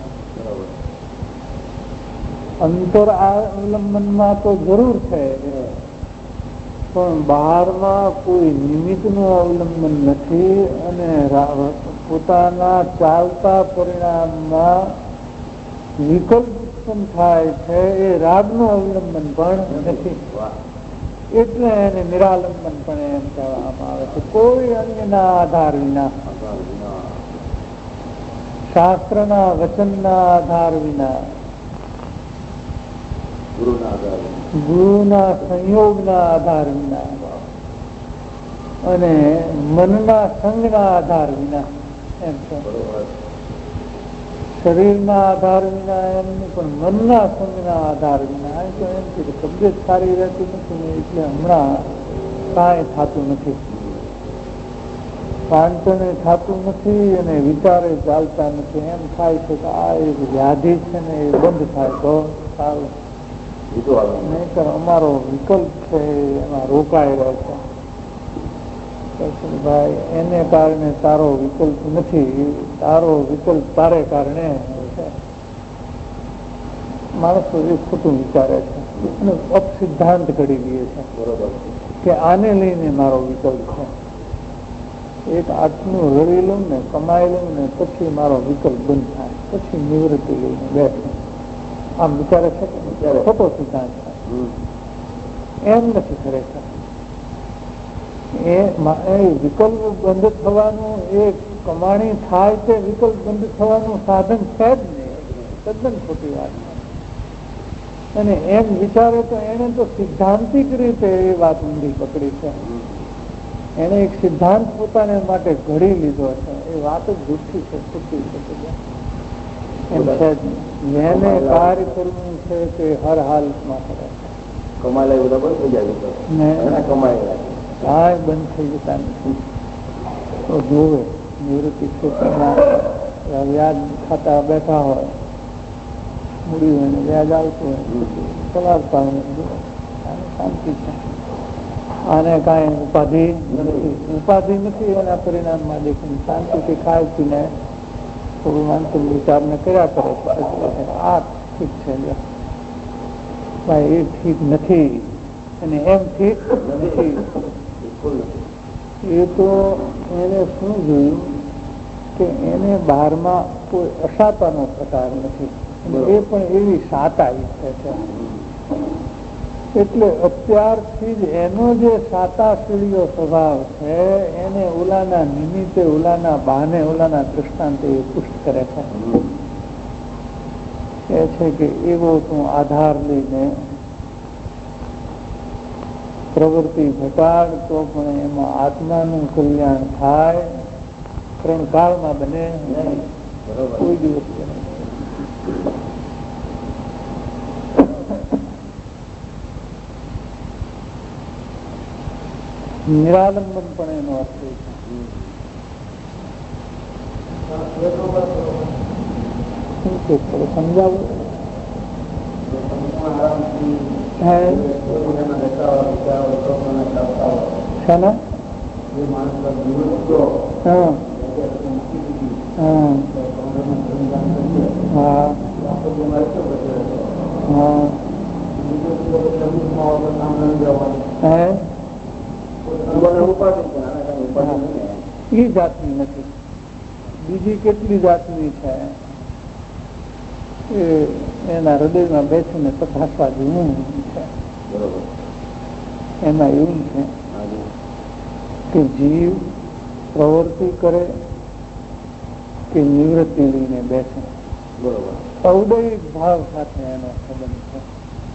અંતર અવલંબનમાં તો જરૂર છે પણ બહારમાં કોઈ નિમિત્તનું અવલંબન નથી અને પોતાના ચાલતા પરિણામમાં વિકલ્પ ઉત્પન્ન થાય છે એ રાગનું અવલંબન પણ નથી. એટલે એને નિરાલંબન પણ એમ કહેવામાં આવે છે. કોઈ અન્યના આધાર વિના, શાસ્ત્રના વચનના આધાર વિના, ગુરુના સંયોગના આધાર વિના અને મનના સંગના આધાર વિના એમ છે. શરીરના આધાર વિના એમ પણ મનના સંગના આધાર વિના. તો એમ કે તબિયત સારી રહેતી નથી એટલે હમણાં કાંઈ થતું નથી, પાંચને થતું નથી અને વિચારે ચાલતા નથી. એમ થાય છે કે આ એક વ્યાધિ છે ને એ બંધ થાય તો સારું. નહીંતર અમારો વિકલ્પ છે એમાં રોકાઈ રહે છે. ભાઈ એને કારણે તારો વિકલ્પ નથી, તારો વિકલ્પ તારે કારણે છે. માણસો એ ખોટું વિચારે છે અને અપસિદ્ધાંત ઘડી દે છે કે આને લઈને મારો વિકલ્પ છે. એક આટલું રડી લઉં ને કમાઈ લઉં ને પછી મારો વિકલ્પ બંધ થાય, પછી નિવૃત્તિ લઈને બેઠું. આમ વિચારે છે કે ખોટો સિદ્ધાંત છે. એમ નથી ખરેખર. એ વિકલ્પ બંધ થવાનું એ કમાણી થાય તે વિકલ્પ બંધ થવાનું સાધન છે જ નહીં. તદ્દન ખોટી વાત છે. અને એમ વિચારે તો એને તો સિદ્ધાંતિક રીતે એ વાત ઊંધી પકડી છે. એને એક સિદ્ધાંત પોતાને માટે ઘડી લીધો છે. એ વાત જ જૂઠી છે, ખોટી છે. એમ છે જેને કાર્ય કરવું છે તે હર હાલતમાં કરે છે. કમાયેલા બધા બંધ થઈ જાય, કમાયેલા કાંઈ બંધ થઈ જતા નથી. તો જોવે નિવૃત્તિ ક્ષેત્રમાં વ્યાજ ખાતા બેઠા હોય, મૂડી હોય ને વ્યાજ આવતું હોય, ચલાવતા હોય, શાંતિ છે. આને કાંઈ ઉપાધિ નથી, ઉપાધિ નથી. એના પરિણામમાં દેખીને શાંતિથી ખાય પીને થોડું માનસિક વિચારને કર્યા કરે છે. આ ઠીક છે, ભાઈ એ ઠીક નથી, અને એમ ઠીક નથી. એ તો એને શું જોયું કે એને બહારમાં કોઈ અસાતાનો પ્રકાર નથી, એ પણ એવી સાતા ઈચ્છે છે. એટલે અત્યારથી જ એનો જે સાતાશીળીયો સ્વભાવ છે એને ઓલાના નિમિત્તે, ઓલાના બહાને, ઓલાના દૃષ્ટાંતે એ પુષ્ટ કરે છે. એ છે કે એવો તું આધાર લઈને પ્રવૃત્તિ ઘટાડ તો પણ એમાં આત્માનું કલ્યાણ થાય. ત્રણ કાળમાં બને કોઈ દિવસ બને. નિરાલંબન પણ એનો અર્થ છે. શું છે થોડું સમજાવું? શાના? હા હા હા એ જાતની નથી. બીજી કેટલી જાતની છે એ એના હૃદયમાં બેસીને તપાસવા જેવું છે. એમાં એવું છે કે જીવ પ્રવૃત્તિ કરે કે નિવૃત્તિ લઈને બેસે, ઔદયિક ભાવ સાથે એનો સંબંધ છે.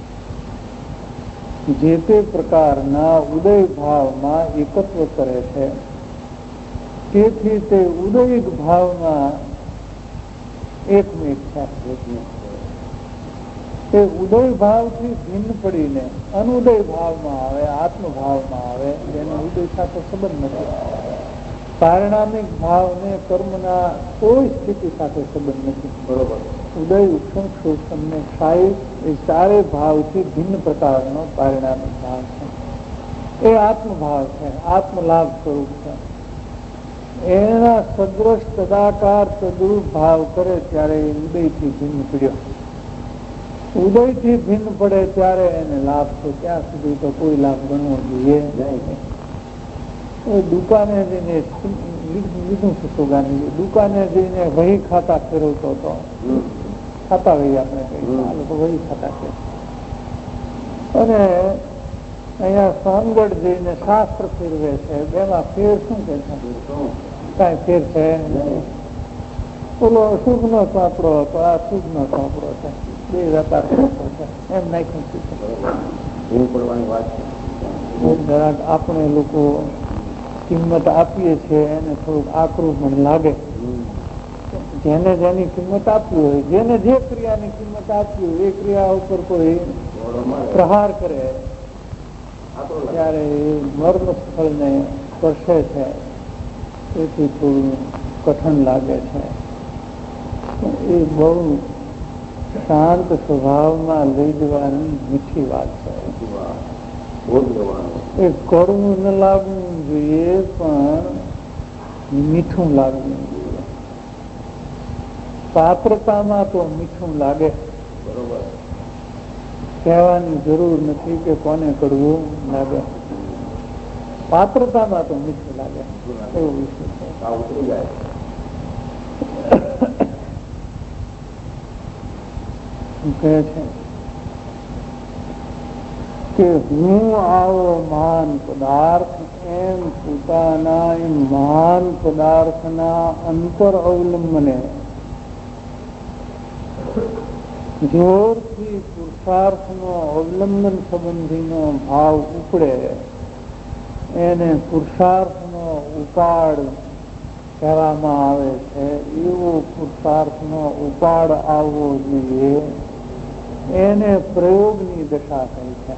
જે તે પ્રકારના ઉદય ભાવમાં એકત્વ કરે છે. તેથી તે ઉદયિક ભાવમાં એકમેક છે. તે ઉદય ભાવથી ભિન્ન પડીને અનુદય ભાવમાં આવે, આત્મભાવમાં આવે, જેનો ઉદય સાથે સંબંધ નથી. પારિણામિક ભાવને કર્મના કોઈ સ્થિતિ સાથે સંબંધ નથી. બરોબર. ઉદય, ઉત્સંગ, શોષણ ને ક્ષાય એ ચારે ભાવથી ભિન્ન પ્રકારનો પારિણામિક ભાવ છે. એ આત્મભાવ છે, આત્મલાભ સ્વરૂપ છે. એના સદ્રશ તદાકાર તદ્રુપ ભાવ કરે ત્યારે એ ઉદયથી ભિન્ન પડ્યો. ઉદયથી ભિન્ન પડે ત્યારે એને લાભ છે. ત્યાં સુધી તો કોઈ લાભ ગણવો જોઈએ નહીં. દુકાને જઈને લીધું છે સોગાની, દુકાને જઈને વહી ખાતા ફેરવતો હતો. ખાતા વહી આપણે કહીએ, આ લોકો વહી ખાતા છે. અને અહીંયા સોનગઢ જઈને શાસ્ત્ર ફેરવે છે. બેમાં ફેર શું કે છે? કાંઈ ફેર છે. ઓલો શુભ નો ચોપડો હતો, આ શુભ નો ચોપડો છે. બે વેપાર છે એમ નાખ્યું વાત. જરાક આપણે લોકો કિંમત આપીએ છીએ એને થોડુંક આકરું પણ લાગે. જેને જેની કિંમત આપવી હોય, જેને જે ક્રિયાની કિંમત આપવી હોય એ ક્રિયા ઉપર કોઈ પ્રહાર કરે ત્યારે એ મર્મ સ્થળને સ્પર્શે છે. તેથી થોડું કઠણ લાગે છે. એ બહુ શાંત સ્વભાવમાં લઈ જવાની મીઠી વાત છે. એ કડવું ન લાગવું જોઈએ, પણ મીઠું લાગવું જોઈએ. પાત્રતામાં તો મીઠું લાગે. બરોબર. કહેવાની જરૂર નથી કે કોને કડવું લાગે. પાત્રતામાં તો મીઠું લાગે. એવું વિષય છે. કહે છે કે હું આવો મહાન પદાર્થ એમ પોતાના એમ મહાન પદાર્થના અંતર અવલંબને જોરથી પુરુષાર્થનો અવલંબન સંબંધીનો ભાવ ઉપડે એને પુરુષાર્થનો ઉપાડ કહેવામાં આવે છે. એવો પુરુષાર્થનો ઉપાડ આવવો જોઈએ, એને પ્રયોગની દશા કહી છે.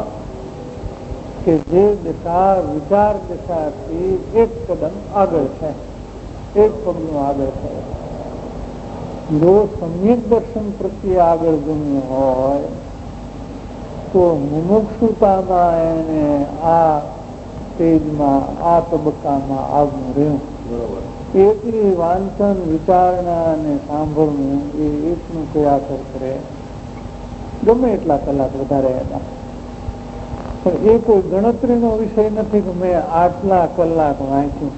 કે જે દશા વિચાર દશાથી એક કદમ આગળ છે, એક પગલું આગળ છે. જો સમ્યક દર્શન પ્રત્યે આગળ ગમ્યું હોય તો મુમુક્ષુતામાં એને આ સ્ટેજમાં, આ તબક્કામાં આવવું રહ્યું. એટલી વાંચન, વિચારણા અને સાંભળવું એ એકનું કયા કરે, ગમે એટલા કલાક વધારે હતા. પણ એ કોઈ ગણતરીનો વિષય નથી કે મેં આટલા કલાક વાંચ્યું.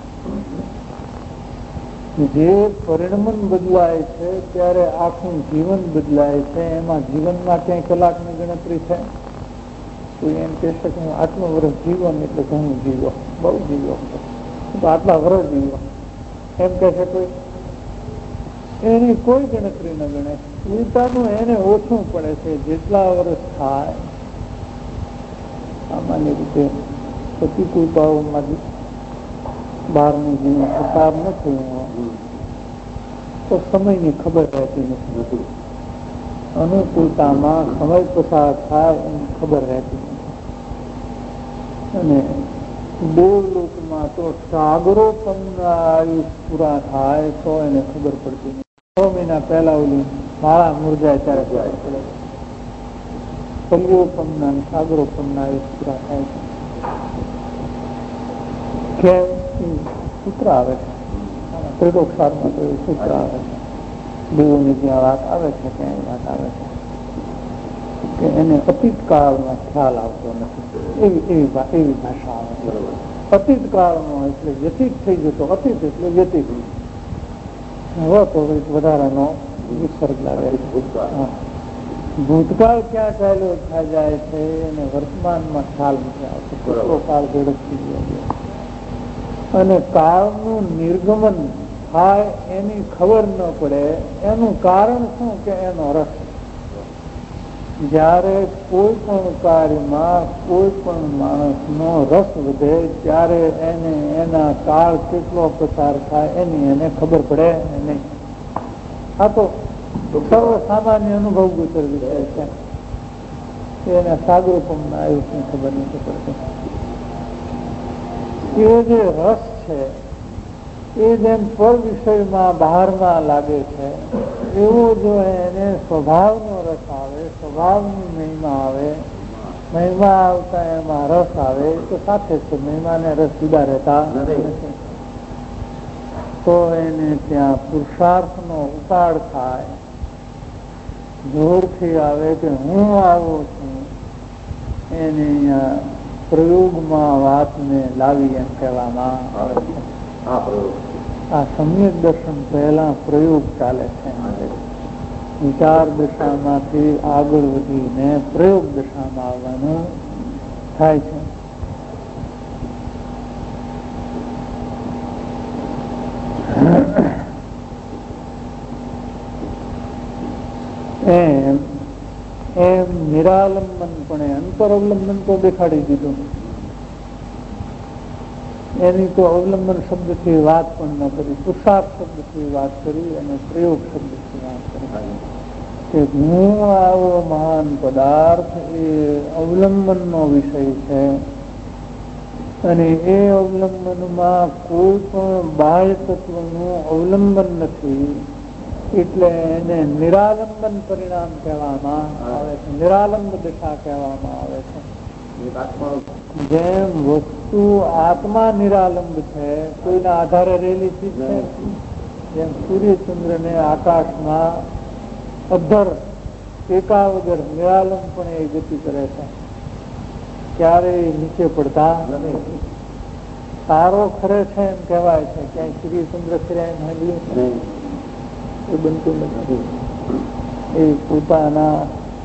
જે પરિણમન બદલાય છે ત્યારે આખું જીવન બદલાય છે. એમાં જીવનમાં ક્યાંય કલાકની ગણતરી છે? કોઈ એમ કહેશે કે હું આટલું વર્ષ જીવન એટલે ઘણું જીવો, બહુ જીવો, આટલા વર્ષ જીવો એમ કહે છે કોઈ? એની કોઈ ગણતરી ન ગણે. ઉલટાનું એને ઓછું પડે છે. જેટલા વર્ષ થાય સામાન્ય રીતે પ્રતિકૂળતાઓમાં બહારનું જીવન પસાર નથી તો સમયની ખબર રહેતી નથી. અનુકૂળતામાં સમય પસાર થાય એની ખબર રહેતી નથી. અને દેવલોકમાં તો સાગરોપમના આયુષ પૂરા થાય તો એને ખબર પડતી નથી. છ મહિના પહેલા ઓલી માળા મુરઝાય ત્યારે પડે. કલિયોપમના અને સાગરોપમના આયુષ પૂરા થાય છે. કે સૂત્ર આવે છે ત્રિલોકસારમાં, તો એ સૂત્ર આવે છે. દેવોની જ્યાં વાત આવે છે ત્યાં વાત આવે છે કે એને અતીત કાળમાં ખ્યાલ આવતો નથી. એવી એવી એવી ભાષા આવે છે. અતીત કાળનો એટલે વ્યતીત થઈ જતો, અતીત એટલે વ્યતીત. હવે તો વધારાનો વિસર્ગ લાગે છે. ભૂતકાળ ક્યાં ચાલ્યો જાય છે અને વર્તમાનમાં ખ્યાલ નથી આવતો. કેટલો કાળ ઝડપથી જાય અને કાળનું નિર્ગમન થાય એની ખબર ન પડે. એનું કારણ શું? કે એનો રસ. જ્યારે કોઈ પણ કાર્યમાં કોઈ પણ માણસનો રસ વધે ત્યારે એને એના કાળ કેટલો પસાર થાય એની એને ખબર પડે નહીં. આ તો સર્વ સામાન્ય અનુભવ ગોચર વિષય છે. એને સાગરોપમના આયુષની ખબર નથી પડતી. એ જે રસ છે એ જેમ પર વિષયમાં બહારમાં લાગે છે એવો જો એને સ્વભાવનો રસ આવે, સ્વભાવની મહિમા આવે, મહિમા આવતા એમાં રસ આવે તો સાથે છે. મહિમાને રસ જુદા રહેતા નથી. તો એને ત્યાં પુરુષાર્થનો ઉતાર થાય, જોરથી આવે કે હું આવું છું. એને અહીંયા પ્રયોગમાં વાતને લાવી એમ કહેવામાં આવે છે. આ સમ્યક દર્શન પહેલા પ્રયોગ ચાલે છે. વિચાર દશામાંથી આગળ વધીને પ્રયોગ દશામાં આવવાનું થાય છે. એમ એમ નિરાલંબન પણ અંતર અવલંબન તો દેખાડી દીધું. એની તો અવલંબન શબ્દથી વાત પણ ન કરી, પુરુષાર્થ શબ્દથી વાત કરી અને પ્રયોગ શબ્દથી વાત કરી કે હું આવો મહાન પદાર્થ એ અવલંબનનો વિષય છે અને એ અવલંબનમાં કોઈ પણ બાહ્ય તત્વનું અવલંબન નથી. એટલે એને નિરાલંબન પરિણામ કહેવામાં આવે છે, નિરાલંબ દશા કહેવામાં આવે છે. જેમ વસ્તુ આત્મા નિરાલંબ છે, કોઈના આધારે રહેલી ચીજ છે, જેમ સૂર્યચંદ્ર ને આકાશમાં અધર એકા વગર નિરાલંબ પણ એ ગતિ કરે છે, ક્યારેય નીચે પડતા નથી. તારો ખરે છે એમ કહેવાય છે, ક્યાંય સૂર્યચંદ્ર ફર્યા એમ હાલ્યું એ બનતું નથી. એ પોતાના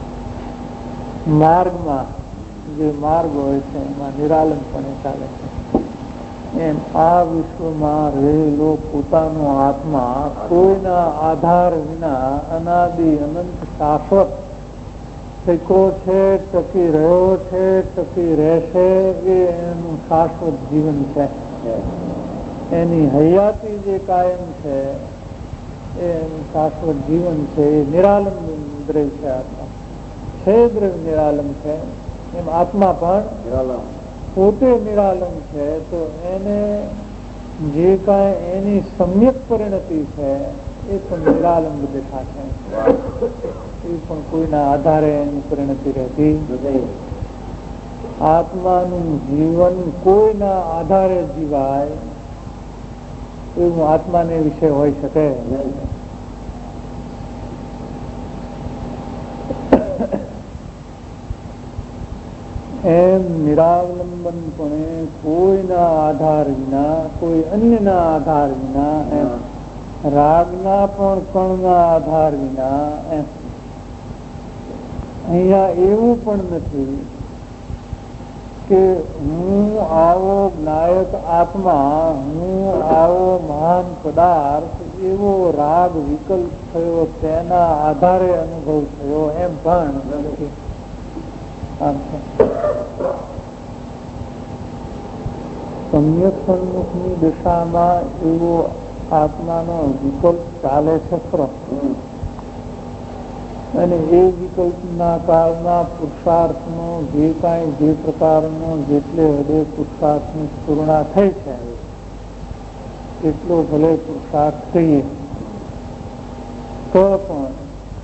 માર્ગમાં જે માર્ગ હોય છે એમાં નિરાલંબપણે ચાલે છે. એમ આ વિશ્વમાં રહેલો પોતાનો આત્મા કોઈના આધાર વિના અનાદિ અનંત શાશ્વત ટક્યો છે, ટકી રહ્યો છે, ટકી રહેશે, એ એનું શાશ્વત જીવન છે. એની હયાતી જે કાયમ છે એ એનું શાશ્વત જીવન છે. એ નિરાલંબ દ્રવ્ય છે. આત્મા છે દ્રવ્ય નિરાલંબ છે, એમ આત્મા પણ પોતે નિરાલંબ છે. તો એને જે કાંઈ એની સમ્યક પરિણતિ છે એ પણ નિરાલંબ દેખાશે. એ પણ કોઈના આધારે એની પરિણતિ રહેતી નથી. આત્માનું જીવન કોઈના આધારે જીવાય એવું આત્માને વિશે હોઈ શકે નહીં. એમ નિરાવલંબનપણે કોઈના આધાર વિના, કોઈ અન્યના આધાર વિના, એમ રાગના પણ કણના આધાર વિના, એમ અહીંયા એવું પણ નથી કે હું આવો નાયક આત્મા, હું આવો મહાન પદાર્થ, એવો રાગ વિકલ્પ થયો, તેના આધારે અનુભવ થયો, એમ પણ નથી. સમ્યક સન્મુખની દિશામાં એવો આત્માનો વિકલ્પ ચાલે છે ખરો, અને એ વિકલ્પના કાળમાં પુરુષાર્થનો જે કાંઈ જે પ્રકારનો જેટલે હદે પુરુષાર્થની પૂર્ણા થઈ છે એટલો ભલે પુરુષાર્થ કહીએ તો પણ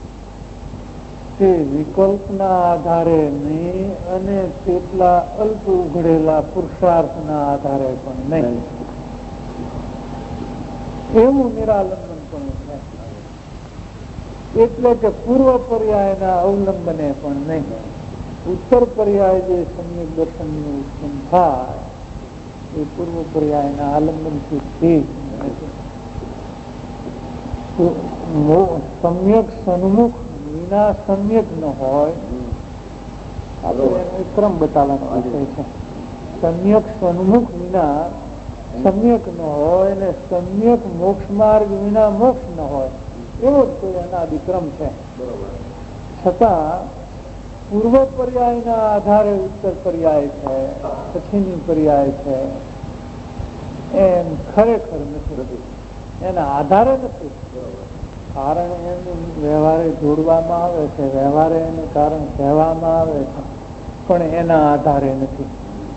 તે વિકલ્પના આધારે નહીં અને તેટલા અલ્પ ઉઘડેલા પુરુષાર્થના આધારે પણ નહીં. એવું નિરાલંબન પણ છે. એટલે કે પૂર્વ પર્યાયના અવલંબને પણ નહીં. ઉત્તર પર્યાય જે સમ્યક દર્શનનું ઉત્પન્ન થાય એ પૂર્વ પર્યાયના આલંબનથી ઠીક નથી. સમ્યક સન્મુખ વિના સમ્યક ન હોય, આપણે એનો ક્રમ બતાવવાનો વિષય છે. સમ્યક સન્મુખ વિના સમ્યક ન હોય ને સમ્યક મોક્ષ માર્ગ વિના મોક્ષ ન હોય, એવો જ કોઈ અનાદિક્રમ છે. છતાં પૂર્વ પર્યાયના આધારે ઉત્તર પર્યાય છે, પછીની પર્યાય છે, એમ ખરેખર નથી. એના આધારે નથી. કારણ એનું વ્યવહારે જોડવામાં આવે છે, વ્યવહારે એનું કારણ કહેવામાં આવે છે, પણ એના આધારે નથી.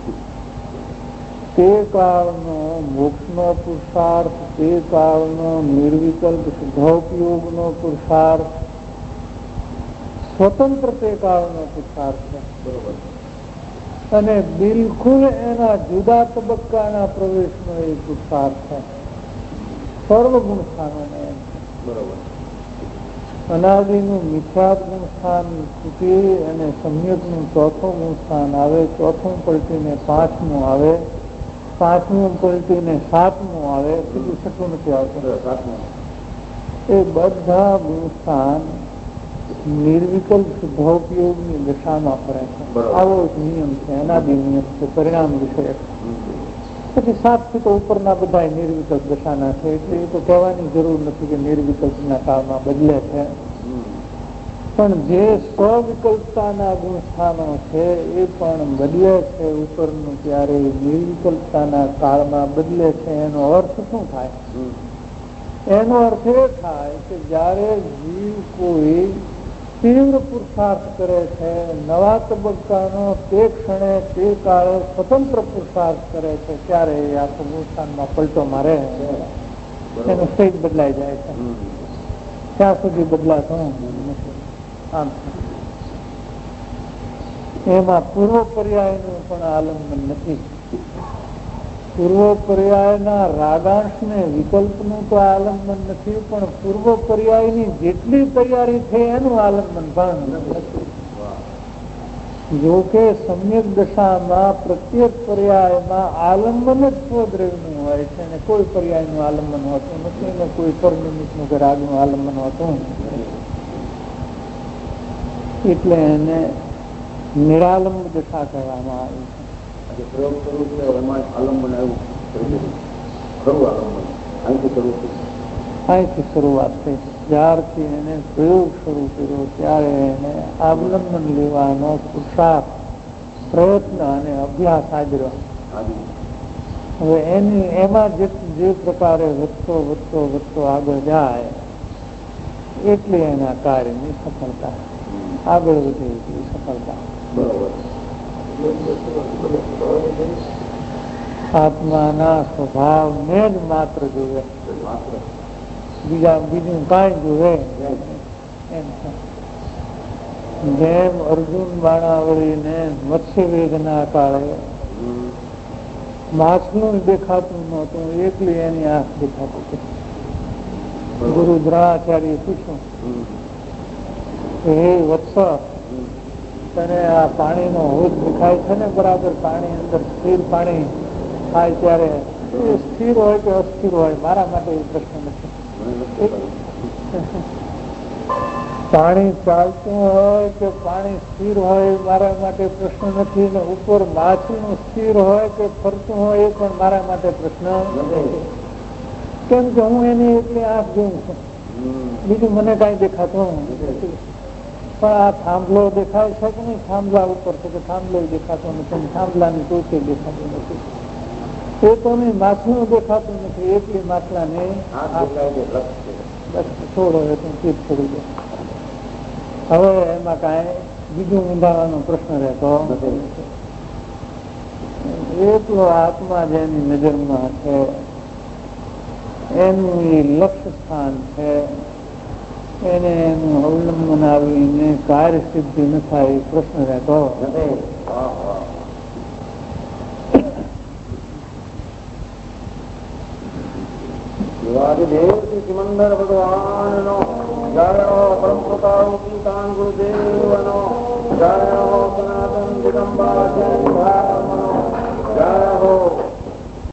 તે કાળનો મોક્ષનો પુરુષાર્થ, તે કાળનો નિર્વિકલ્પ શુદ્ધોપયોગનો પુરુષાર્થ સ્વતંત્ર તે કાળનો પુરુષાર્થ છે. અને બિલકુલ એના જુદા તબક્કાના પ્રવેશનો એ પુરુષાર્થ છે. સર્વ ગુણ સ્થાનોને અનાદિનું મિથ્યાત ગુણ સ્થાન તૂટી અને સમ્યકનું ચોથું ગુણ સ્થાન આવે, ચોથું પલટીને પાંચમું આવે, પાંચમું પલટીને સાતમું આવે, સીધું છઠ્ઠું નથી આવતું. એ બધા ગુણ સ્થાન નિર્વિકલ્પ શુદ્ધોપયોગની દશામાં ફરે છે. આવો જ નિયમ છે, અનાદિ નિયમ છે, પરિણામ વિષયક. પછી સાત થી તો ઉપરના બધા નિર્વિકલ્પ દશાના છે, એટલે એ તો કહેવાની જરૂર નથી કે નિર્વિકલ્પના કાળમાં બદલે છે. પણ જે સ્વવિકલ્પતાના ગુણસ્થાનો છે એ પણ બદલે છે ઉપરનું, ત્યારે નિર્વિકલ્પતાના કાળમાં બદલે છે. એનો અર્થ શું થાય? એનો અર્થ એ થાય કે જયારે જીવ કોઈ તીવ્ર પુરુષાર્થ કરે છે, નવા તબક્કાનો તે ક્ષણે તે કાળે સ્વતંત્ર પુરુષાર્થ કરે છે, ત્યારે એ આખું ગુણસ્થાનમાં પલટો મારે, એનું સ્થિતિ બદલાઈ જાય છે. ત્યાં સુધી બદલાતો નથી. આમ એમાં પૂર્વ પર્યાયનું પણ આલંબન નથી. પૂર્વ પર્યાયના રાગાંશ ને વિકલ્પનું તો આલંબન નથી, પણ પૂર્વ પર્યાયની જેટલી તૈયારી થઈ એનું આલંબન પણ નથી. જોકે સમ્યક દશામાં પ્રત્યેક પર્યાયમાં આલંબન જ સ્વદ્રવ્યનું હોય છે, અને કોઈ પર્યાયનું આલંબન હોતું નથી, અને કોઈ પરનિમિત્તનું કે રાગનું આલંબન હોતું નથી. એટલે એને નિરાલંબ દશા કહેવામાં આવી છે. પ્રયોગ કરવું છે એમાં આલંબન આવ્યું, ખરું આલંબન અહીંથી કરવું છે. અહીંથી શરૂઆત થઈ. જ્યારથી એને પ્રયોગ શરૂ કર્યો ત્યારે એને અવલંબન લેવાનો પુરુષાર્થ, પ્રયત્ન અને અભ્યાસ આદર્યો. હવે એની એમાં જે જે પ્રકારે વધતો વધતો વધતો આગળ જાય એટલી એના કાર્યની સફળતા, આગળ વધે એટલી સફળતા. આત્માના સ્વભાવને જ માત્ર જોવે, બીજા બીજું કાંઈ જોવે. જેમ અર્જુન બાણાવળીને મત્સ્ય વેદના કાળે માછલું દેખાતું નહોતું, એકલી એની આંખ દેખાતું હતું. ગુરુ દ્રોણાચાર્ય પૂછ્યું કે હે વત્સ, તને આ પાણીનો હોજ દેખાય છે ને બરાબર? પાણી અંદર સ્થિર પાણી થાય ત્યારે એ સ્થિર હોય કે અસ્થિર હોય મારા માટે એ પ્રશ્ન નથી. પાણી ચાલતું હોય કે પાણી સ્થિર હોય મારા માટે પ્રશ્ન નથી, ને ઉપર માછલીનું સ્થિર હોય કે ફરતું હોય એ પણ મારા માટે પ્રશ્ન નથી. કેમ કે હું એની એટલી આંખ જોઉં છું, બીજું મને કઈ દેખાતું નથી. પણ આ થાંભલો દેખાય છે કે નહીં? થાંભલા ઉપર છે કે થાંભલો દેખાતો નથી, થાંભલાની ટોચે દેખાતું નથી. એ તો નહીં, માછલું દેખાતું નથી, એટલી માછલાને છોડો એટલે ચીજ છોડી દે. હવે એમાં કાંઈ બીજું ઊંધાવાનો પ્રશ્ન રહેતો નથી. એટલો આત્મા જેની નજરમાં છે એનું એ લક્ષ્ય સ્થાન છે, એને એનું અવલંબન આવીને કાર્ય સિદ્ધિ ન થાય એ પ્રશ્ન રહેતો નથી. સિમંદર ભગવાનનો જય હો, પરમ કૃપારૂપી કાન ગુરુદેવનો જય હો, સનાતન જગદંબા જય ભારતનો જય હો.